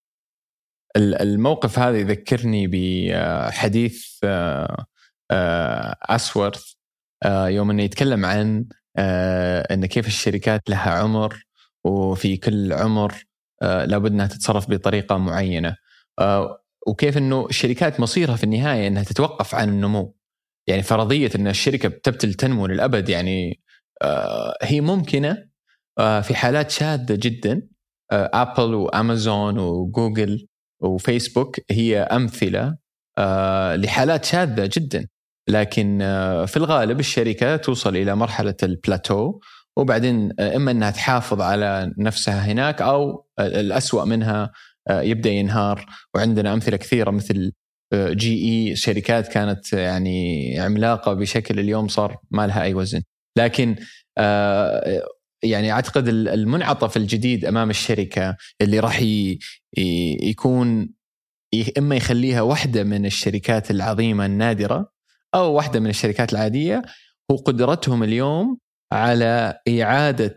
الموقف هذا يذكرني بحديث أسورث يوم أنه يتكلم عن أن كيف الشركات لها عمر، وفي كل عمر لابد أنها تتصرف بطريقة معينة، وكيف أنه الشركات مصيرها في النهاية أنها تتوقف عن النمو. يعني فرضية أن الشركة بتبتل تنمو للأبد يعني هي ممكنة في حالات شاذة جدا. أبل وأمازون وجوجل وفيسبوك هي أمثلة لحالات شاذة جدا، لكن في الغالب الشركة توصل إلى مرحلة البلاتو، وبعدين إما أنها تحافظ على نفسها هناك، أو الأسوأ منها يبدأ ينهار. وعندنا أمثلة كثيرة مثل GE، شركات كانت يعني عملاقة بشكل اليوم صار ما لها أي وزن. لكن يعني أعتقد المنعطف الجديد أمام الشركة اللي راح يكون إما يخليها واحدة من الشركات العظيمة النادرة أو واحدة من الشركات العادية، هو قدرتهم اليوم على إعادة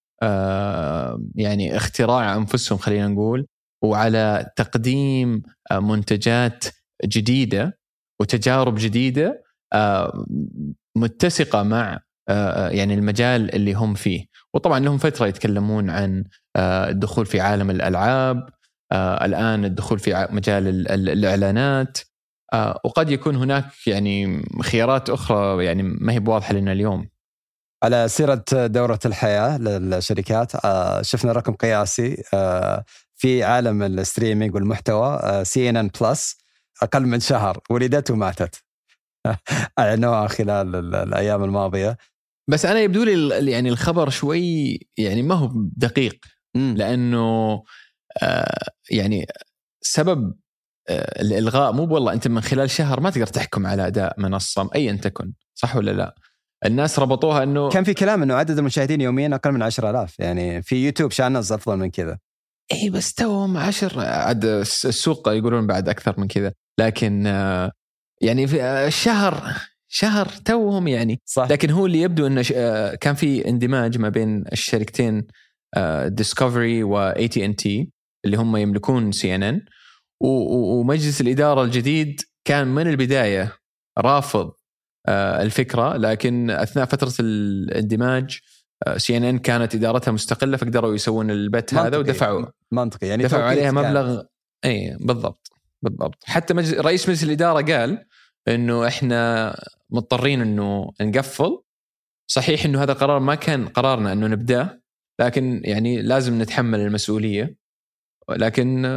يعني اختراع أنفسهم خلينا نقول، وعلى تقديم منتجات جديدة وتجارب جديدة متسقة مع يعني المجال اللي هم فيه. وطبعا لهم فترة يتكلمون عن الدخول في عالم الألعاب، الآن الدخول في مجال الإعلانات، وقد يكون هناك يعني خيارات أخرى يعني ما هي بواضحة لنا اليوم. على سيرة دورة الحياة للشركات، شفنا رقم قياسي في عالم الستريمينج والمحتوى. CNN Plus أقل من شهر ولدت وماتت، أعلنوها خلال الأيام الماضية. بس أنا يبدو لي يعني الخبر شوي يعني ما هو دقيق، لأنه يعني سبب الإلغاء مو والله أنت من خلال شهر ما تقدر تحكم على أداء منصة أيا تكن، صح ولا لا؟ الناس ربطوها أنه كان في كلام أنه عدد المشاهدين يوميا أقل من 10,000، يعني في يوتيوب شانلز أفضل من كذا. إيه بس توهم 10، عد السوق يقولون بعد أكثر من كذا، لكن يعني في شهر توهم يعني صح. لكن هو اللي يبدو أنه كان في اندماج ما بين الشركتين ديسكفري و AT&T اللي هم يملكون CNN، ومجلس الإدارة الجديد كان من البداية رافض الفكرة، لكن أثناء فترة الاندماج CNN كانت إدارتها مستقلة، فقدروا يسوون البت هذا ودفعوا منطقي يعني دفعوا عليها مبلغ. أي بالضبط. حتى رئيس مجلس الإدارة قال إنه إحنا مضطرين إنه نقفل. صحيح إنه هذا قرار ما كان قرارنا إنه نبدأ، لكن يعني لازم نتحمل المسؤولية. لكن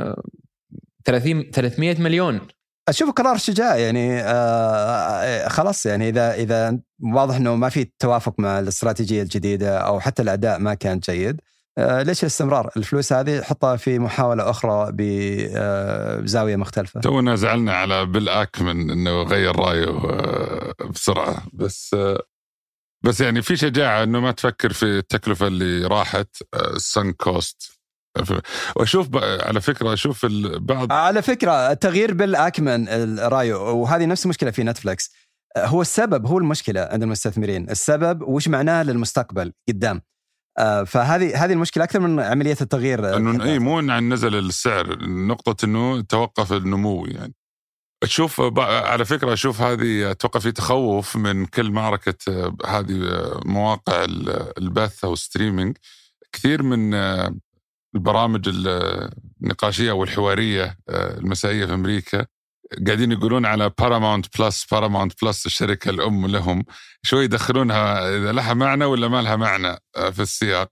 300 مليون أشوف قرار شجاع يعني. خلاص يعني إذا واضح إنه ما في توافق مع الاستراتيجية الجديدة أو حتى الأداء ما كان جيد، ليش الاستمرار؟ الفلوس هذه حطها في محاولة أخرى بزاوية مختلفة. تونا زعلنا على بيل آكمان إنه غير رأيه بسرعة، بس يعني في شجاعة إنه ما تفكر في التكلفة اللي راحت السن كوست. وأشوف على فكرة أشوف البعض على فكرة تغيير بيل آكمان رأيه، وهذه نفس المشكلة في نتفليكس. هو السبب، هو المشكلة عند المستثمرين، السبب وش معناه للمستقبل قدام. فهذه المشكلة أكثر من عملية التغيير. إنه مو عن نزل السعر، نقطة إنه توقف النمو. يعني تشوف على فكرة أشوف هذه أتوقع في تخوف من كل معركة هذه مواقع البث أو ستريمينج. كثير من البرامج النقاشية والحوارية المسائية في أمريكا قاعدين يقولون على Paramount Plus الشركة الأم لهم، شوي يدخلونها إذا لها معنى ولا ما لها معنى في السياق.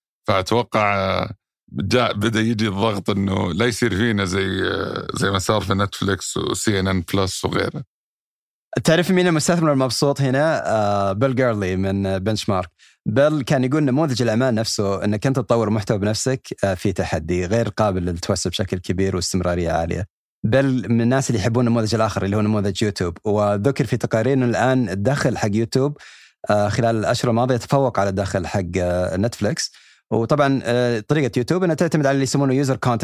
فأتوقع بدأ يجي الضغط إنه لا يصير فينا زي ما صار في نتفليكس وCNN Plus وغيره. تعرف مين المستثمر المبسوط هنا؟ بيل جيرلي من بنشمارك. بيل كان يقول نموذج الأمان نفسه أنك أنت تطور محتوى بنفسك في تحدي غير قابل للتوسع بشكل كبير واستمرارية عالية. بل من الناس اللي يحبون النموذج الآخر اللي هو نموذج يوتيوب. وذكر في تقارير أنه الآن الدخل حق يوتيوب خلال الأشهر الماضية يتفوق على الدخل حق نتفليكس. وطبعا طريقة يوتيوب أنها تعتمد على اللي يسمونه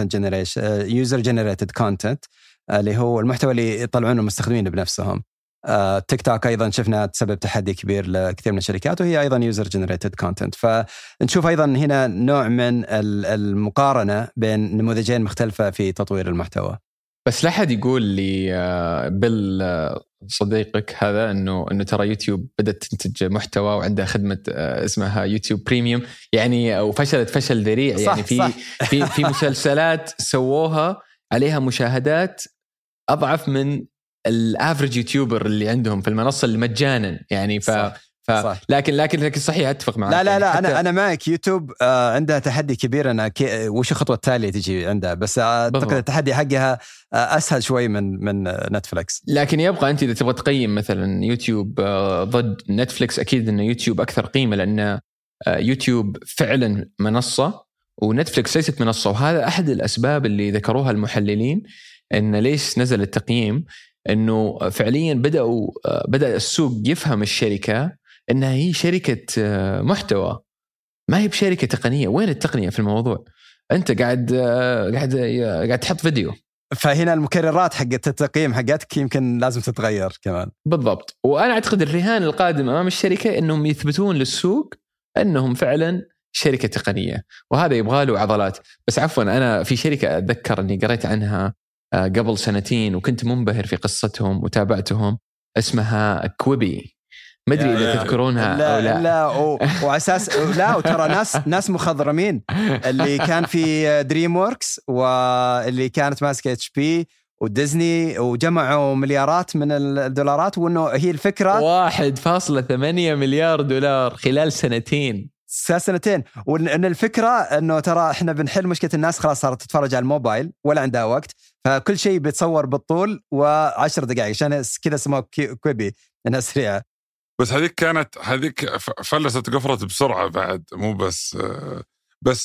user generated content اللي هو المحتوى اللي يطلعونه المستخدمين بنفسهم. تيك توك أيضا شفنا تسبب تحدي كبير لكثير من الشركات، وهي أيضا user generated content. فنشوف أيضا هنا نوع من المقارنة بين نموذجين مختلفة في تطوير المحتوى. بس لا حد يقول لي بيل صديقك هذا انه ترى يوتيوب بدأت تنتج محتوى وعندها خدمة اسمها يوتيوب بريميوم يعني، وفشلت فشل ذريع. يعني في مسلسلات سووها عليها مشاهدات أضعف من الافريج يوتيوبر اللي عندهم في المنصة اللي مجانا يعني. لكن صحيح اتفق معك. لا انا معك. يوتيوب عندها تحدي كبير. انا وش الخطوه التاليه تجي عندها؟ بس اعتقد التحدي حقها اسهل شوي من نتفليكس. لكن يبقى انت اذا تبغى تقيم مثلا يوتيوب ضد نتفليكس، اكيد ان يوتيوب اكثر قيمه، لان يوتيوب فعلا منصه ونتفليكس ليست منصه. وهذا احد الاسباب اللي ذكروها المحللين ان ليش نزل التقييم، انه فعليا بدأ السوق يفهم الشركه انها هي شركه محتوى، ما هي بشركه تقنيه. وين التقنيه في الموضوع؟ انت قاعد تحط فيديو. فهنا المكررات حقت التقييم حقتك يمكن لازم تتغير كمان. بالضبط. وانا اعتقد الرهان القادم امام الشركه انهم يثبتون للسوق انهم فعلا شركه تقنيه، وهذا يبغى له عضلات. بس عفوا، انا في شركه اتذكر اني قريت عنها قبل سنتين وكنت منبهر في قصتهم وتابعتهم، اسمها كويبي. ما ادري اذا تذكرونها لا واساس لا، وترى ناس مخضرمين اللي كان في دريم ووركس واللي كانت ماسكه HP وديزني، وجمعوا مليارات من الدولارات، وانه هي الفكره 1.8 مليار دولار خلال سنتين. وان الفكره انه ترى احنا بنحل مشكله الناس خلاص صارت تتفرج على الموبايل ولا عندها وقت، فكل شيء بيتصور بالطول و10 دقائق، عشان كذا اسمه كويبي انها سريعه. بس هذيك فلست قفرت بسرعه بعد، مو بس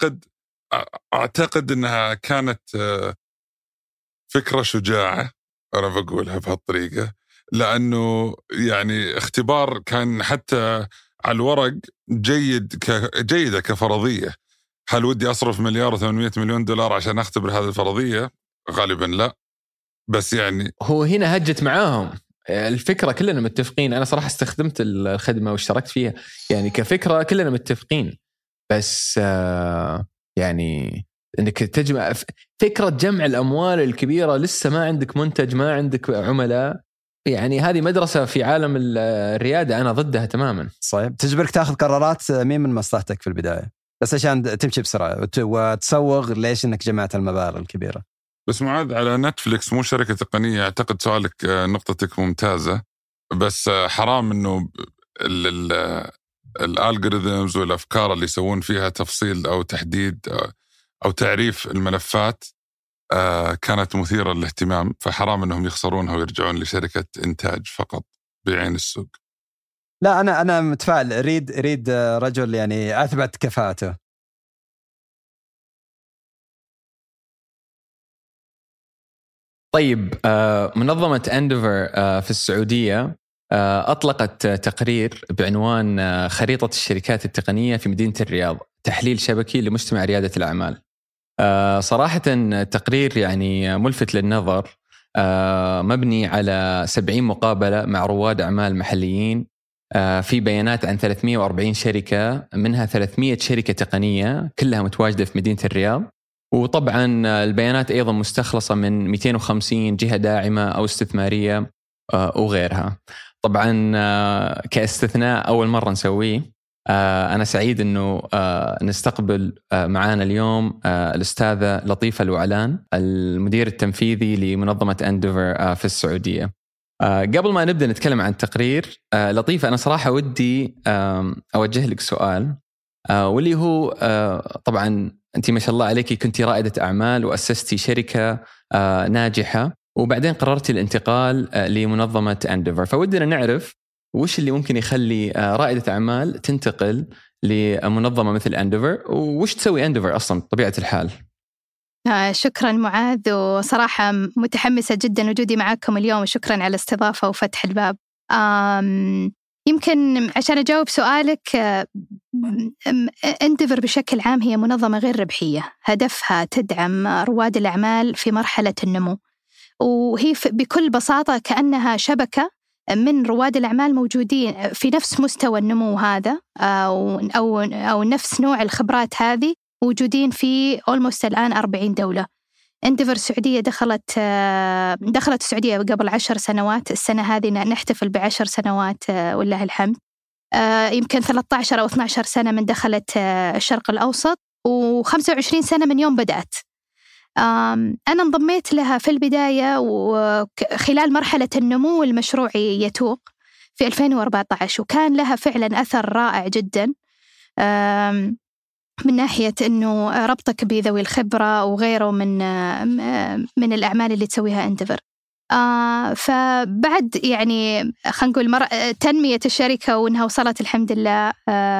اعتقد انها كانت فكره شجاعه، انا بقولها بهالطريقه، لانه يعني اختبار كان حتى على الورق جيدة كفرضية. هل ودي أصرف 1,800,000,000 عشان أختبر هذه الفرضية؟ غالبا لا. بس يعني هو هنا هجت معاهم الفكرة، كلنا متفقين. أنا صراحة استخدمت الخدمة واشتركت فيها، يعني كفكرة كلنا متفقين. بس يعني إنك تجمع فكرة جمع الأموال الكبيرة، لسه ما عندك منتج، ما عندك عملاء، يعني هذه مدرسة في عالم الريادة أنا ضدها تماما. صحيح، تجبرك تاخذ قرارات مين من مصلحتك في البداية بس عشان تمشي بسرعة وتسوغ ليش إنك جمعت المبالغ الكبيرة. بس معاذ، على نتفليكس مو شركة تقنية، أعتقد سؤالك نقطتك ممتازة، بس حرام إنه الالغوريثمز والأفكار اللي يسوون فيها تفصيل أو تحديد أو تعريف الملفات كانت مثيرة للاهتمام، فحرام إنهم يخسرونها ويرجعون لشركة إنتاج فقط بعين السوق. لا أنا متفائل، أريد رجل يعني أثبت كفاءته. طيب، منظمة انديفر في السعودية أطلقت تقرير بعنوان خريطة الشركات التقنية في مدينة الرياض، تحليل شبكي لمجتمع ريادة الأعمال. صراحة التقرير يعني ملفت للنظر، مبني على 70 مقابلة مع رواد أعمال محليين، في بيانات عن 340 شركة، منها 300 شركة تقنية كلها متواجدة في مدينة الرياض. وطبعا البيانات أيضا مستخلصة من 250 جهة داعمة أو استثمارية وغيرها. طبعا كاستثناء أول مرة نسويه، أنا سعيد أنه نستقبل معانا اليوم الأستاذة لطيفة الوعلان، المدير التنفيذي لمنظمة انديفر في السعودية. قبل ما نبدأ نتكلم عن التقرير، لطيفة، أنا صراحة ودي أوجه لك سؤال، واللي هو طبعا أنت ما شاء الله عليك كنتي رائدة أعمال وأسستي شركة ناجحة، وبعدين قررتي الانتقال لمنظمة انديفر. فودنا نعرف وش اللي ممكن يخلي رائدة أعمال تنتقل لمنظمة مثل انديفر، وش تسوي انديفر أصلا بطبيعة الحال؟ شكرا معاذ، وصراحة متحمسة جدا وجودي معكم اليوم، وشكرا على الاستضافة وفتح الباب. يمكن عشان أجاوب سؤالك، انديفر بشكل عام هي منظمة غير ربحية، هدفها تدعم رواد الأعمال في مرحلة النمو، وهي بكل بساطة كأنها شبكة من رواد الأعمال موجودين في نفس مستوى النمو هذا، أو نفس نوع الخبرات هذه، موجودين في almost الآن 40 دولة. انديفر السعودية دخلت السعودية قبل 10 سنوات، السنة هذه نحتفل ب10 سنوات والله الحمد. يمكن 13 أو 12 سنة من دخلت الشرق الأوسط، و25 سنة من يوم بدأت. أنا انضميت لها في البداية وخلال مرحلة النمو المشروعي يتوق في 2014، وكان لها فعلا أثر رائع جدا من ناحية أنه ربطك بذوي الخبرة وغيره من الأعمال اللي تسويها انديفر. فبعد يعني خلينا نقول تنمية الشركة وأنها وصلت الحمد لله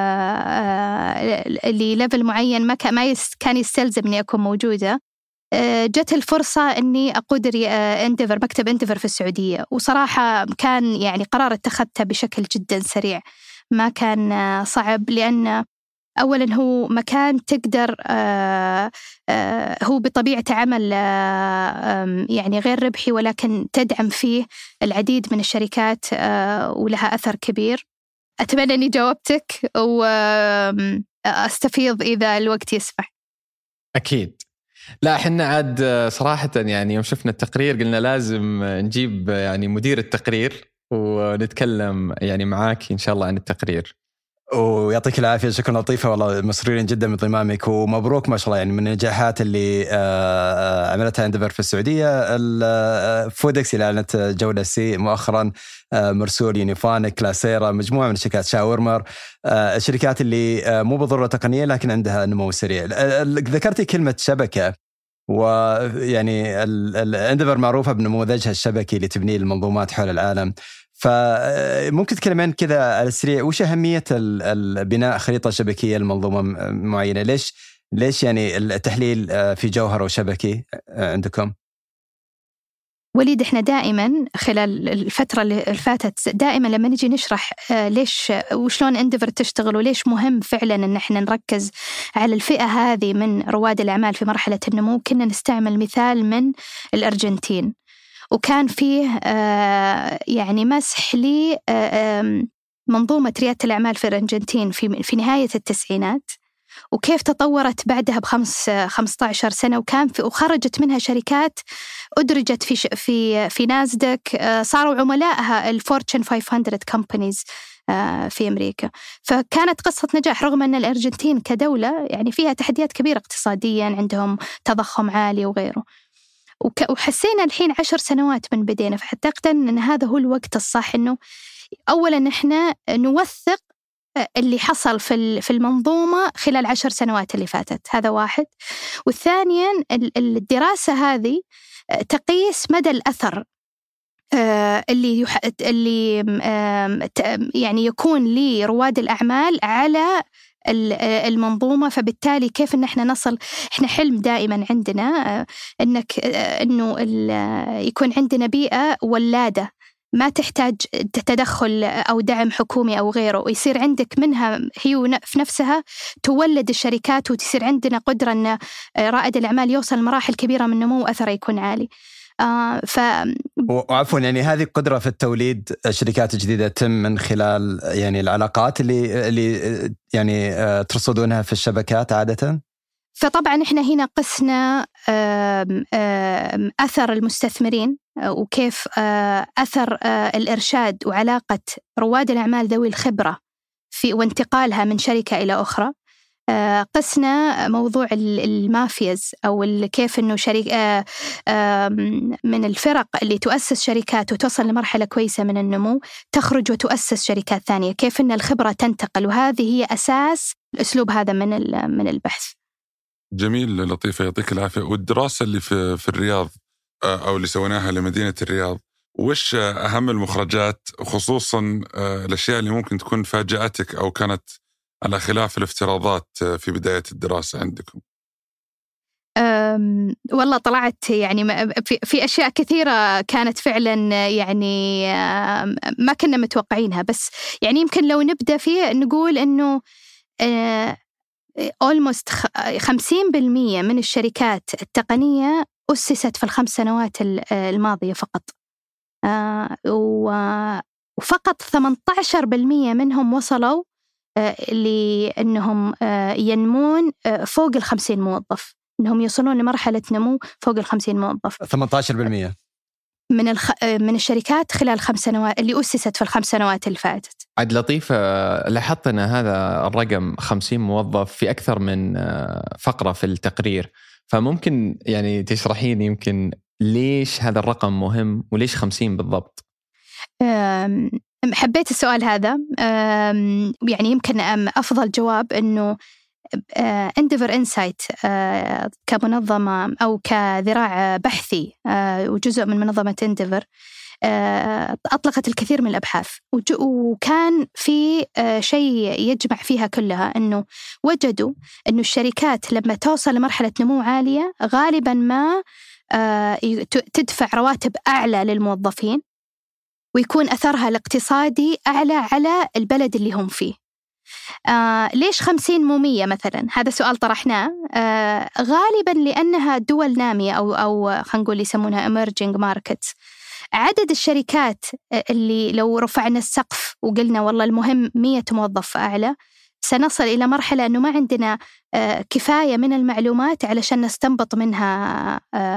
لليفل معين ما كان يستلزم أني أكون موجودة، جت الفرصة أني أقود انديفر، مكتب انديفر في السعودية. وصراحة كان يعني قرار اتخذته بشكل جدا سريع، ما كان صعب، لأن أولاً هو مكان تقدر هو بطبيعة عمل يعني غير ربحي، ولكن تدعم فيه العديد من الشركات ولها أثر كبير. أتمنى أني جاوبتك، وأستفيض إذا الوقت يسمح. أكيد. لا، إحنا عاد صراحة يعني يوم شفنا التقرير قلنا لازم نجيب يعني مدير التقرير ونتكلم يعني معاك إن شاء الله عن التقرير. ويعطيك العافية، شكرا لطيفة، والله مسرورين جدا بانضمامك، ومبروك ما شاء الله. يعني من النجاحات اللي عملتها انديفر في السعودية، فودكس اللي أعلنت جولة سي مؤخرا، مرسول، يونيفان، كلاسيرا، مجموعة من الشركات، شاورمر، الشركات اللي مو بالضرورة تقنية لكن عندها نمو سريع. ذكرتي كلمة شبكة، ويعني انديفر معروفة بنموذجها الشبكي اللي تبنيه المنظومات حول العالم. فممكن تكلمين كذا على السريع وش أهمية البناء خريطة شبكية لمنظومة معينة؟ ليش يعني التحليل في جوهر وشبكي عندكم؟ وليد، احنا دائما خلال الفترة اللي فاتت دائما لما نجي نشرح ليش وشلون انديفر تشتغل وليش مهم فعلا ان احنا نركز على الفئة هذه من رواد الأعمال في مرحلة النمو، كنا نستعمل مثال من الأرجنتين، وكان فيه يعني مسح لي منظومة ريادة الأعمال في الأرجنتين في نهاية التسعينات، وكيف تطورت بعدها ب15 سنة، وخرجت منها شركات أدرجت في ناسداك، صاروا عملائها الفورتشن 500 companies في أمريكا. فكانت قصة نجاح، رغم أن الأرجنتين كدولة يعني فيها تحديات كبيرة اقتصاديا، عندهم تضخم عالي وغيره. وحسينا الحين 10 سنوات من بدينا، فأعتقد أن هذا هو الوقت الصح، إنه أولا إحنا نوثق اللي حصل في المنظومة خلال 10 سنوات اللي فاتت، هذا واحد. والثانيا الدراسة هذه تقيس مدى الأثر اللي يعني يكون لرواد الأعمال على المنظومة. فبالتالي كيف إن إحنا نصل، إحنا حلم دائما عندنا إنه يكون عندنا بيئة ولادة ما تحتاج تدخل أو دعم حكومي أو غيره، ويصير عندك منها هي في نفسها تولد الشركات، وتصير عندنا قدرة أن رائد الأعمال يوصل لمراحل كبيرة من النمو وأثره يكون عالي. وعفوا يعني هذه القدرة في التوليد الشركات الجديدة تم من خلال يعني العلاقات اللي يعني ترصدونها في الشبكات عادة. فطبعا احنا هنا قسنا أثر المستثمرين، وكيف أثر الإرشاد وعلاقة رواد الأعمال ذوي الخبرة وانتقالها من شركة إلى أخرى. قسنا موضوع المافياز، أو كيف إنه من الفرق اللي تؤسس شركات وتوصل لمرحلة كويسة من النمو تخرج وتؤسس شركات ثانية، كيف إن الخبرة تنتقل، وهذه هي أساس الأسلوب هذا من البحث. جميل لطيفة، يعطيك العافية. والدراسة اللي في الرياض أو اللي سويناها لمدينة الرياض، وش أهم المخرجات، خصوصا الأشياء اللي ممكن تكون فاجأتك أو كانت على خلاف الافتراضات في بداية الدراسة عندكم؟ والله طلعت يعني في أشياء كثيرة كانت فعلا يعني ما كنا متوقعينها، بس يعني يمكن لو نبدأ فيه نقول إنه almost 50% من الشركات التقنية أسست في ال5 سنوات الماضية فقط، وفقط 18% منهم وصلوا لأنهم ينمون فوق 50 موظف، أنهم يوصلون لمرحلة نمو فوق 50 موظف. 18% من الشركات خلال 5 سنوات اللي أسست في ال5 سنوات اللي فاتت. عاد لطيف، لاحظت أن هذا الرقم 50 موظف في أكثر من فقرة في التقرير، فممكن يعني تشرحين يمكن ليش هذا الرقم مهم وليش 50 بالضبط؟ حبيت السؤال هذا. يعني يمكن أفضل جواب أنه Endeavor Insight كمنظمة أو كذراع بحثي وجزء من منظمة Endeavor أطلقت الكثير من الأبحاث، وكان في شيء يجمع فيها كلها، أنه وجدوا أنه الشركات لما توصل لمرحلة نمو عالية غالبا ما تدفع رواتب أعلى للموظفين، ويكون أثرها الاقتصادي أعلى على البلد اللي هم فيه. ليش 50 مو 100 مثلا؟ هذا سؤال طرحناه. غالبا لأنها دول نامية أو خلينا نقول يسمونها emerging markets. عدد الشركات اللي لو رفعنا السقف وقلنا والله المهم 100 موظف أعلى، سنصل إلى مرحلة أنه ما عندنا كفاية من المعلومات علشان نستنبط منها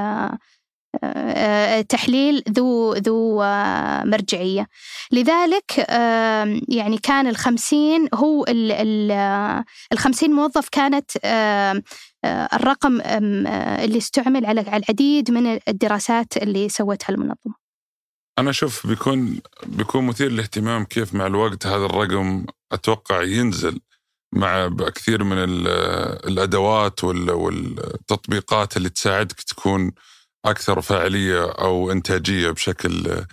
تحليل ذو مرجعية. لذلك يعني كان 50 هو 50 موظف كانت الرقم اللي استعمل على العديد من الدراسات اللي سوتها المنظمة. أنا أشوف بيكون مثير للاهتمام كيف مع الوقت هذا الرقم أتوقع ينزل مع كثير من الأدوات والتطبيقات اللي تساعدك تكون أكثر فاعلية أو إنتاجية بشكل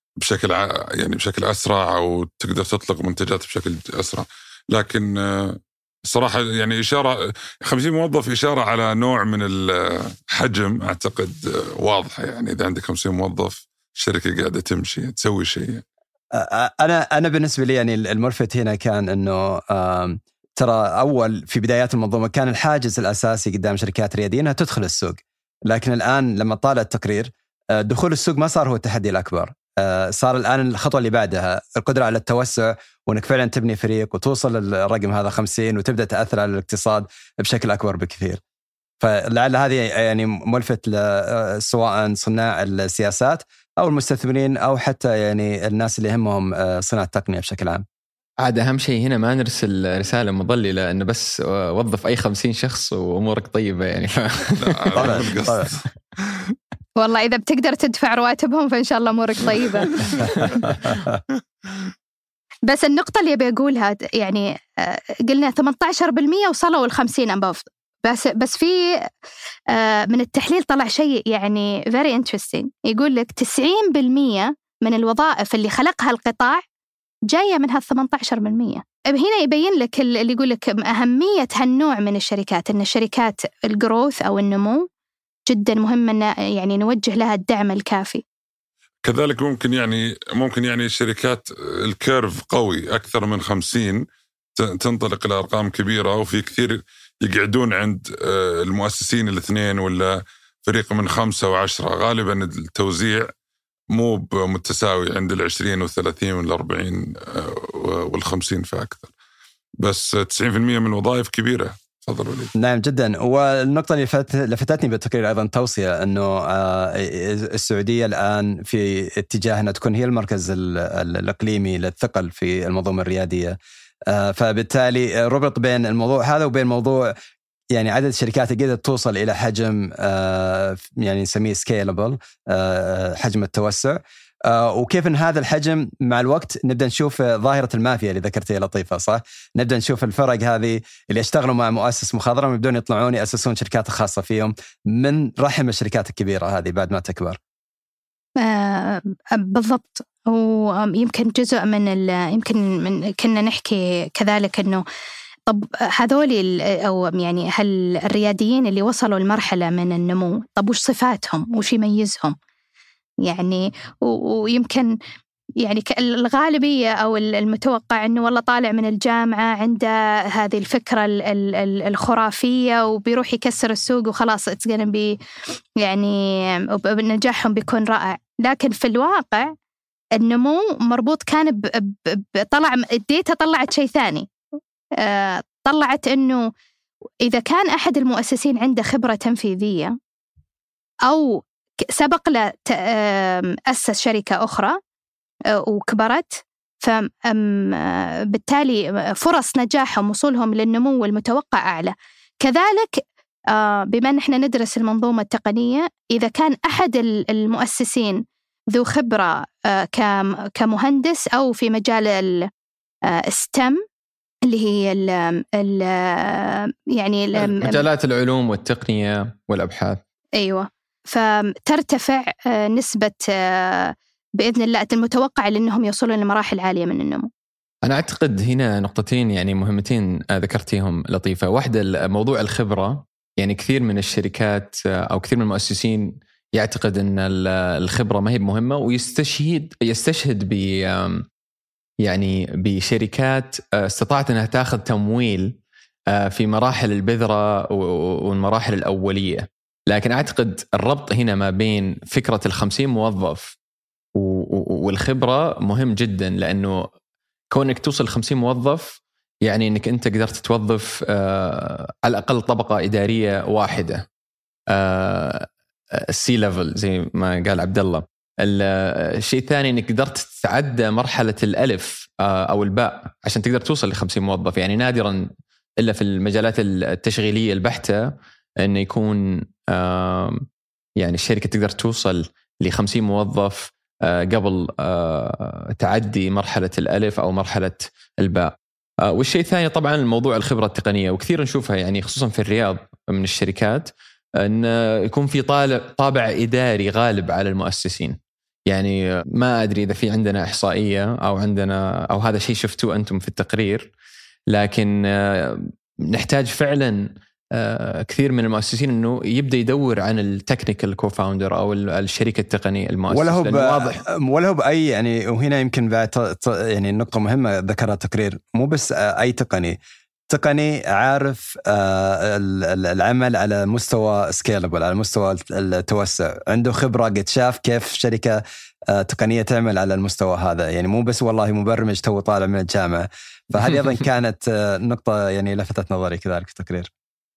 أسرع، أو تقدر تطلق منتجات بشكل أسرع. لكن صراحة يعني إشارة 50 موظف إشارة على نوع من الحجم أعتقد واضحة. يعني إذا عندك 50 موظف الشركة قاعدة تمشي تسوي شيء. أنا بالنسبة لي يعني الملفت هنا كان إنه ترى أول في بدايات المنظومة كان الحاجز الأساسي قدام شركات ريادية أنها تدخل السوق، لكن الآن لما طالع التقرير دخول السوق ما صار هو التحدي الأكبر. صار الآن الخطوة اللي بعدها القدرة على التوسع، وأنك فعلا تبني فريق وتوصل للرقم هذا 50 وتبدأ تأثر على الاقتصاد بشكل أكبر بكثير. فلعل هذه يعني ملفت سواء صناع السياسات أو المستثمرين أو حتى يعني الناس اللي همهم صناعة التقنية بشكل عام. عاد أهم شيء هنا ما نرسل رسالة مضللة أنه بس وظف أي 50 شخص وأمورك طيبة يعني. طبعا. والله إذا بتقدر تدفع رواتبهم فإن شاء الله أمورك طيبة. بس النقطة اللي بقولها يعني قلنا 18% وصلوا 50 أبوف، بس في من التحليل طلع شيء يعني very interesting، يقول لك 90% من الوظائف اللي خلقها القطاع جاية من هال 18%. هنا يبين لك اللي يقول لك أهمية هالنوع من الشركات، إن الشركات الجروث أو النمو جدا مهم أن يعني نوجه لها الدعم الكافي. كذلك ممكن يعني الشركات الكيرف قوي أكثر من 50 تنطلق إلى أرقام كبيرة، وفي كثير يقعدون عند المؤسسين الاثنين ولا فريق من 5 و10. غالبا التوزيع مو متساوي عند 20 و30 وال40 وال50 فأكثر، بس 90% من الوظائف كبيرة. تفضل وليد. نعم جدا. والنقطة اللي لفتتني بالتقرير أيضا توصية أنه السعودية الآن في اتجاه أنها تكون هي المركز الإقليمي للثقل في المنظومة الريادية، فبالتالي ربط بين الموضوع هذا وبين موضوع يعني عدد الشركات اللي قدرت توصل إلى حجم يعني نسميه scalable، حجم التوسع، وكيف ان هذا الحجم مع الوقت نبدا نشوف ظاهره المافيا اللي ذكرتها لطيفه صح. نبدا نشوف الفرق هذه اللي يشتغلوا مع مؤسس مخضرم يبدون يطلعون ياسسون شركات خاصه فيهم من رحم الشركات الكبيره هذه بعد ما تكبر. بالضبط. ويمكن جزء يمكن كنا نحكي كذلك انه طب هذول أو يعني هل الرياديين اللي وصلوا لمرحلة من النمو، طب وش صفاتهم وش يميزهم يعني؟ ويمكن يعني الغالبية أو المتوقع أنه والله طالع من الجامعة عنده هذه الفكرة الخرافية وبيروح يكسر السوق وخلاص it's gonna be يعني نجاحهم بيكون رائع. لكن في الواقع النمو مربوط كان طلع الديتا طلعت شيء ثاني. طلعت أنه إذا كان أحد المؤسسين عنده خبرة تنفيذية أو سبق له أسس شركة أخرى وكبرت، فبالتالي فرص نجاحهم وصولهم للنمو المتوقع أعلى. كذلك بما أن احنا ندرس المنظومة التقنية، إذا كان أحد المؤسسين ذو خبرة كمهندس أو في مجال الستم اللي هي يعني مجالات العلوم والتقنية والأبحاث، أيوة، فترتفع نسبة بإذن الله المتوقع لأنهم يوصلون لمراحل عالية من النمو. أنا أعتقد هنا نقطتين يعني مهمتين ذكرتيهم لطيفة. واحدة موضوع الخبرة، يعني كثير من الشركات أو كثير من المؤسسين يعتقد أن الخبرة ما هي مهمة، ويستشهد يعني بشركات استطاعت أنها تأخذ تمويل في مراحل البذرة والمراحل الأولية. لكن أعتقد الربط هنا ما بين فكرة 50 موظف والخبرة مهم جدا، لأنه كونك توصل 50 موظف يعني أنك أنت قدرت توظف على الأقل طبقة إدارية واحدة، السي ليفل زي ما قال عبد الله. الشيء الثاني أنك قدرت تتعدى مرحلة الألف أو الباء عشان تقدر توصل ل50 موظف. يعني نادرا إلا في المجالات التشغيلية البحتة أن يكون يعني الشركة تقدر توصل ل50 موظف قبل تعدي مرحلة الألف أو مرحلة الباء. والشيء الثاني طبعا الموضوع الخبرة التقنية، وكثير نشوفها يعني خصوصا في الرياض من الشركات أن يكون في طابع إداري غالب على المؤسسين. يعني ما أدري إذا في عندنا إحصائية أو هذا شيء شفتوه أنتم في التقرير، لكن نحتاج فعلا كثير من المؤسسين أنه يبدأ يدور عن التكنيكال كوفاوندر أو الشركة التقنية المؤسس، ولا هو بأي يعني. وهنا يمكن بعد يعني النقطة مهمة ذكرها التقرير، مو بس أي تقني تقني عارف العمل على مستوى سكيلبل، على مستوى التوسع، عنده خبرة، قد شاف كيف شركة تقنية تعمل على المستوى هذا، يعني مو بس والله مبرمج تو طالع من الجامعة. فهذه أيضا كانت نقطة يعني لفتت نظري كذلك في التقرير.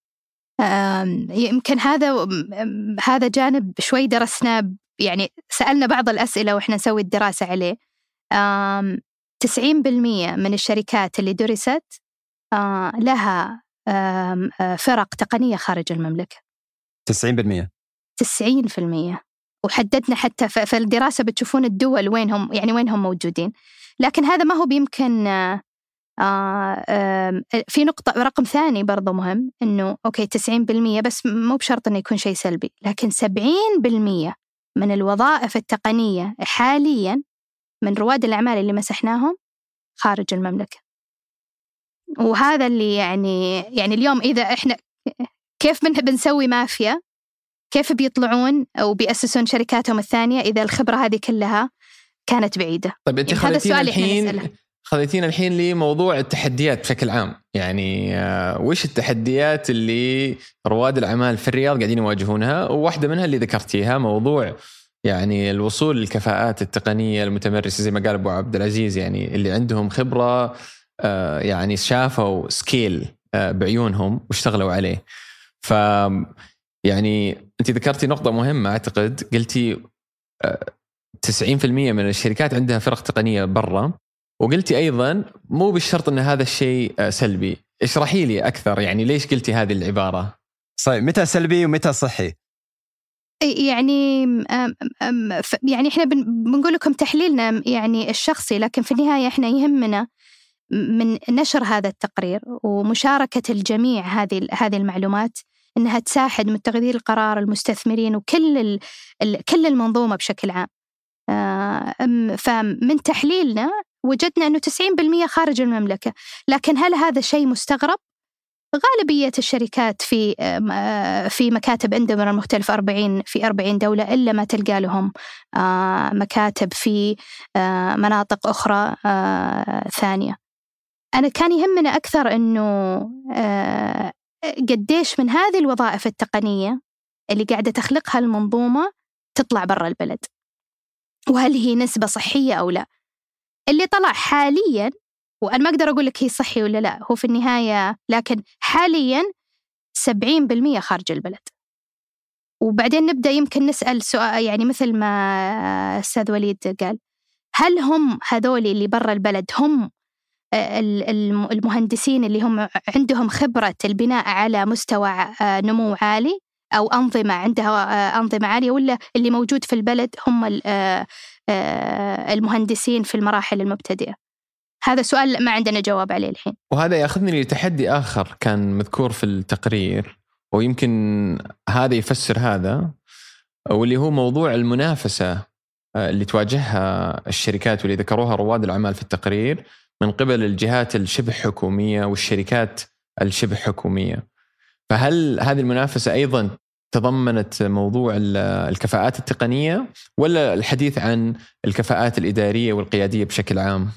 يمكن هذا جانب شوي درسنا، يعني سألنا بعض الأسئلة وإحنا نسوي الدراسة عليه. 90% من الشركات اللي درست لها فرق تقنية خارج المملكة. 90%. وحددنا حتى في الدراسة بتشوفون الدول وينهم موجودين. لكن هذا ما هو بيمكن. في نقطة رقم ثاني برضو مهم، إنه أوكي 90% بس مو بشرط إنه يكون شيء سلبي، لكن 70% من الوظائف التقنية حاليا من رواد الأعمال اللي مسحناهم خارج المملكة. وهذا اللي يعني اليوم إذا إحنا كيف بنسوي مافيا، كيف بيطلعون أو بيأسسون شركاتهم الثانية إذا الخبرة هذه كلها كانت بعيدة؟ طيب أنت خذيتينا الحين لموضوع التحديات بشكل عام. يعني وش التحديات اللي رواد الأعمال في الرياض قاعدين يواجهونها؟ وواحدة منها اللي ذكرتيها، موضوع يعني الوصول للكفاءات التقنية المتمرسة زي ما قال أبو عبد العزيز، يعني اللي عندهم خبرة، يعني شافوا سكيل بعيونهم واشتغلوا عليه. ف يعني أنت ذكرتي نقطة مهمة، أعتقد قلتي 90% من الشركات عندها فرق تقنية برا، وقلتي أيضا مو بالشرط أن هذا الشيء سلبي. اشرحي لي أكثر، يعني ليش قلتي هذه العبارة؟ صحيح، متى سلبي ومتى صحي؟ يعني إحنا بنقول لكم تحليلنا يعني الشخصي، لكن في النهاية إحنا يهمنا من نشر هذا التقرير ومشاركة الجميع هذه المعلومات، إنها تساعد متخذي القرار، المستثمرين، وكل المنظومة بشكل عام. فمن تحليلنا وجدنا أنه 90% خارج المملكة. لكن هل هذا شيء مستغرب؟ غالبية الشركات في مكاتب اندمر المختلفة 40 دولة، إلا ما تلقى لهم مكاتب في مناطق أخرى ثانية. أنا كان يهمنا أكثر أنه قديش من هذه الوظائف التقنية اللي قاعدة تخلقها المنظومة تطلع برا البلد، وهل هي نسبة صحية أو لا. اللي طلع حالياً، وأنا ما أقدر أقول لك هي صحي ولا لا، هو في النهاية، لكن حالياً 70% خارج البلد. وبعدين نبدأ يمكن نسأل سؤال، يعني مثل ما أستاذ وليد قال، هل هم هذول اللي برا البلد هم المهندسين اللي هم عندهم خبرة البناء على مستوى نمو عالي أو أنظمة عندها أنظمة عالية، ولا اللي موجود في البلد هم المهندسين في المراحل المبتدئة؟ هذا سؤال ما عندنا جواب عليه الحين. وهذا يأخذني لتحدي آخر كان مذكور في التقرير، ويمكن هذا يفسر هذا، واللي هو موضوع المنافسة اللي تواجهها الشركات، واللي ذكروها رواد الأعمال في التقرير، من قبل الجهات الشبه حكومية والشركات الشبه حكومية. فهل هذه المنافسة أيضا تضمنت موضوع الكفاءات التقنية، ولا الحديث عن الكفاءات الإدارية والقيادية بشكل عام؟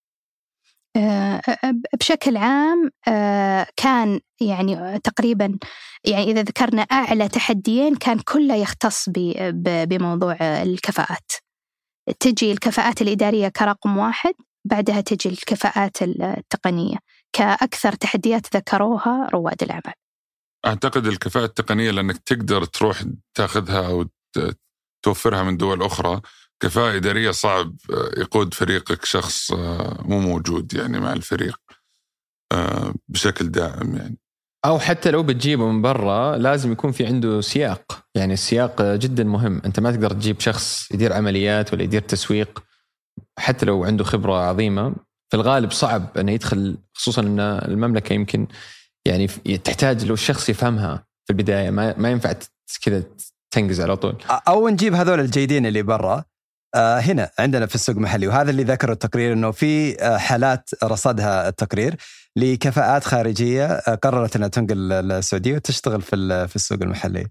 بشكل عام كان يعني تقريبا، يعني إذا ذكرنا أعلى تحديين كان كله يختص بموضوع الكفاءات. تجي الكفاءات الإدارية كرقم 1، بعدها تجي الكفاءات التقنية كأكثر تحديات ذكروها رواد الأعمال. أعتقد الكفاءة التقنية لأنك تقدر تروح تأخذها أو توفرها من دول أخرى. كفاءة إدارية صعب يقود فريقك شخص مو موجود يعني مع الفريق بشكل دائم يعني. أو حتى لو بتجيبه من برا لازم يكون في عنده سياق، يعني السياق جدا مهم. أنت ما تقدر تجيب شخص يدير عمليات ولا يدير تسويق حتى لو عنده خبرة عظيمة، في الغالب صعب أنه يدخل، خصوصا أن المملكة يمكن يعني تحتاج لو الشخص يفهمها في البداية، ما ينفع كذا تنجز على طول. أو نجيب هذول الجيدين اللي برا هنا عندنا في السوق المحلي. وهذا اللي ذكر التقرير، أنه في حالات رصدها التقرير لكفاءات خارجية قررت أنها تنقل السعودية وتشتغل في السوق المحلي.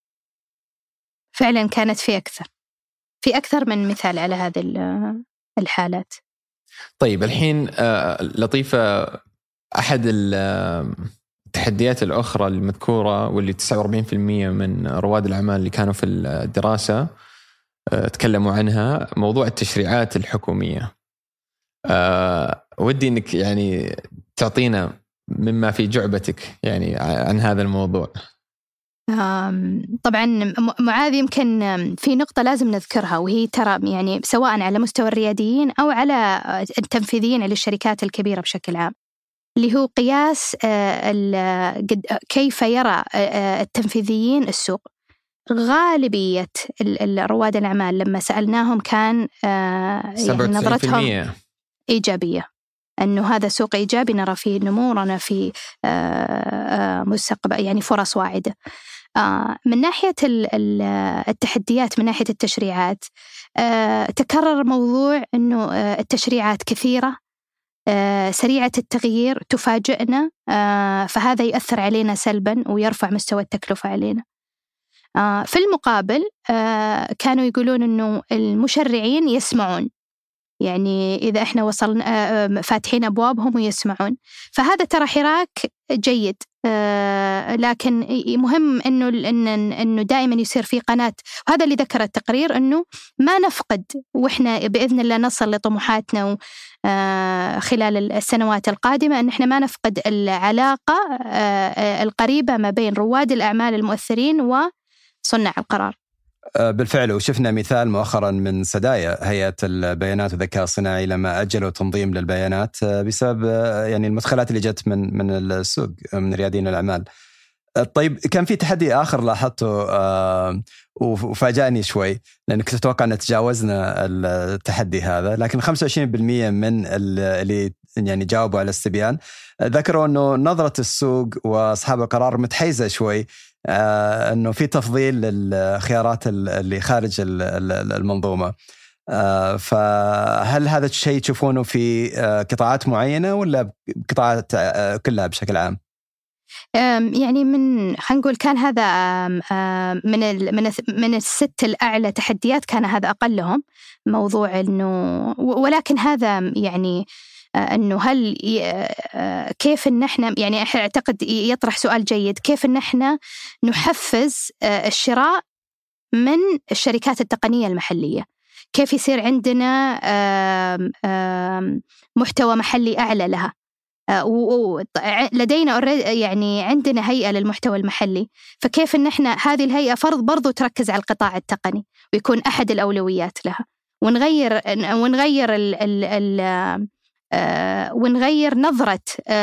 فعلا كانت في أكثر من مثال على هذه الحالات. طيب الحين لطيفة أحد التحديات الأخرى المذكورة واللي 49% من رواد الأعمال اللي كانوا في الدراسة تكلموا عنها موضوع التشريعات الحكومية. ودي إنك يعني تعطينا مما في جعبتك يعني عن هذا الموضوع. طبعا معاذ، يمكن في نقطة لازم نذكرها، وهي ترى يعني سواء على مستوى الرياديين أو على التنفيذيين للشركات الكبيرة بشكل عام، اللي هو قياس كيف يرى التنفيذيين السوق. غالبية رواد الأعمال لما سألناهم كان يعني نظرتهم إيجابية، أنه هذا سوق إيجابي، نرى فيه نمو، نرى فيه مستقبل، يعني فرص واعدة. من ناحية التحديات، من ناحية التشريعات، تكرر موضوع أنه التشريعات كثيرة، سريعة التغيير، تفاجئنا، فهذا يؤثر علينا سلبا ويرفع مستوى التكلفة علينا. في المقابل كانوا يقولون أنه المشرعين يسمعون، يعني إذا إحنا وصلنا فاتحين أبوابهم ويسمعون، فهذا ترى حراك جيد. لكن مهم إنه دائما يصير في قناة، وهذا اللي ذكر التقرير، إنه ما نفقد، وإحنا بإذن الله نصل لطموحاتنا خلال السنوات القادمة، إن إحنا ما نفقد العلاقة القريبة ما بين رواد الأعمال المؤثرين وصناع القرار. بالفعل، وشفنا مثال مؤخرا من سدايا، هيئة البيانات والذكاء الصناعي، لما أجلوا تنظيم للبيانات بسبب يعني المدخلات اللي جت من السوق، من ريادين الأعمال. طيب، كان في تحدي آخر لاحظته وفاجأني شوي، لأن كنت أتوقع أن تجاوزنا التحدي هذا، لكن 25% من اللي يعني جاوبوا على الاستبيان ذكروا أنه نظرة السوق وأصحاب القرار متحيزة شوي، أنه في تفضيل للخيارات اللي خارج المنظومة. فهل هذا الشيء تشوفونه في قطاعات معينة ولا قطاعات كلها بشكل عام؟ يعني خلينا نقول كان هذا من الست الأعلى تحديات، كان هذا أقلهم موضوع إنه، ولكن هذا يعني أنه هل كيف إن إحنا يعني أعتقد يطرح سؤال جيد، كيف إن إحنا نحفز الشراء من الشركات التقنية المحلية، كيف يصير عندنا محتوى محلي أعلى لها. ولدينا يعني عندنا هيئة للمحتوى المحلي، فكيف إن إحنا هذه الهيئة فرض برضو تركز على القطاع التقني ويكون أحد الأولويات لها، ونغير نظرة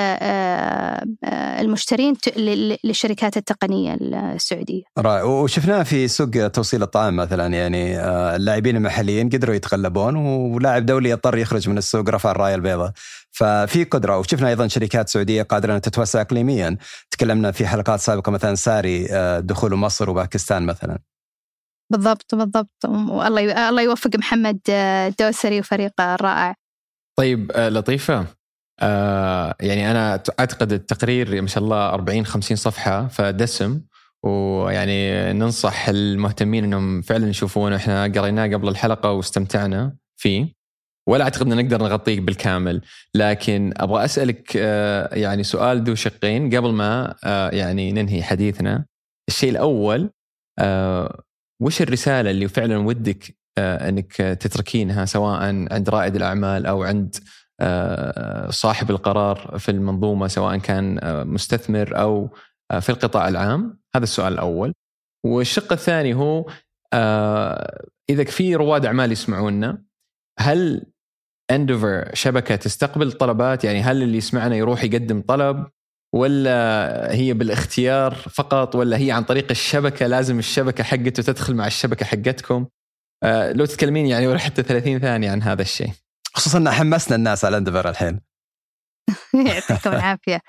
المشترين للشركات التقنية السعودية. رائع. وشفناه في سوق توصيل الطعام مثلا، يعني اللاعبين المحليين قدروا يتغلبون، ولاعب دولي اضطر يخرج من السوق، رفع الراية البيضاء. ففي قدرة. وشفنا أيضا شركات سعودية قادرة أن تتوسع إقليميا. تكلمنا في حلقات سابقة مثلا ساري دخول مصر وباكستان مثلا. بالضبط. والله يوفق محمد دوسري وفريقه الرائع. طيب لطيفة، يعني أنا أعتقد التقرير ما شاء الله 40-50 صفحة، فدسم، ويعني ننصح المهتمين أنهم فعلا يشوفونه. إحنا قريناه قبل الحلقة واستمتعنا فيه، ولا أعتقد أن نقدر نغطيه بالكامل. لكن أبغى أسألك يعني سؤال ذو شقين قبل ما يعني ننهي حديثنا. الشيء الأول، وش الرسالة اللي فعلا ودك أنك تتركينها، سواء عند رائد الأعمال أو عند صاحب القرار في المنظومة، سواء كان مستثمر أو في القطاع العام؟ هذا السؤال الأول. والشق الثاني هو إذا في رواد أعمال يسمعونا، هل Endeavour شبكة تستقبل طلبات؟ يعني هل اللي يسمعنا يروح يقدم طلب، ولا هي بالاختيار فقط، ولا هي عن طريق الشبكة، لازم الشبكة حقته تدخل مع الشبكة حقتكم؟ لو تتكلمين يعني ولا حتى 30 ثانية عن هذا الشيء، خصوصا أن حمسنا الناس على Endeavour الحين. يعطيكم العافية.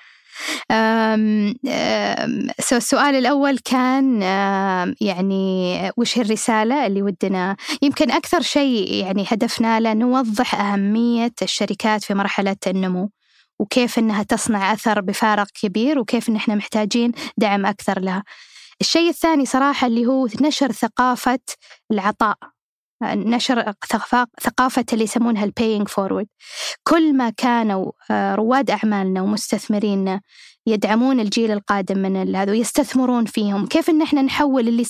السؤال الأول كان يعني وش الرسالة اللي ودنا، يمكن أكثر شيء يعني هدفنا له نوضح أهمية الشركات في مرحلة النمو، وكيف أنها تصنع أثر بفارق كبير، وكيف أن احنا محتاجين دعم أكثر لها. الشيء الثاني صراحة اللي هو نشر ثقافة العطاء نشر ثقافة اللي يسمونها البيينج فورورد. كل ما كانوا رواد أعمالنا ومستثمرين يدعمون الجيل القادم من هذا ويستثمرون فيهم، كيف إن إحنا نحول اللي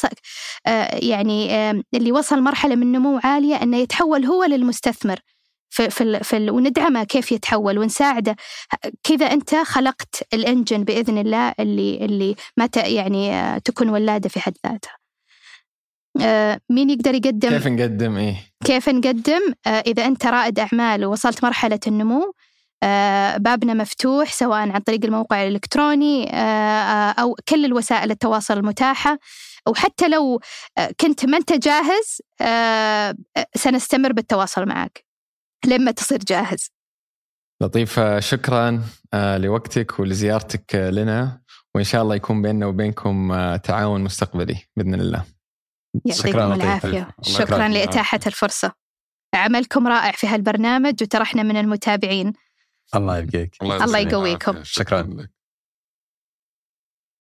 اللي وصل مرحلة من نمو عالية إنه يتحول هو للمستثمر وندعمه كيف يتحول ونساعده. كذا أنت خلقت الإنجن بإذن الله اللي ما تكون ولادة في حد ذاتها. مين يقدر يقدم؟ كيف نقدم؟ إذا أنت رائد أعمال ووصلت مرحلة النمو، بابنا مفتوح سواء عن طريق الموقع الإلكتروني أو كل الوسائل التواصل المتاحة. وحتى لو كنت ما أنت جاهز سنستمر بالتواصل معك لما تصير جاهز. لطيف، شكرا لوقتك ولزيارتك لنا، وإن شاء الله يكون بيننا وبينكم تعاون مستقبلي بإذن الله. يعطيكم العافية. شكرا لإتاحة الفرصة. عملكم رائع في هالبرنامج وترحنا من المتابعين. الله يبقيك. الله يقويكم. شكرا.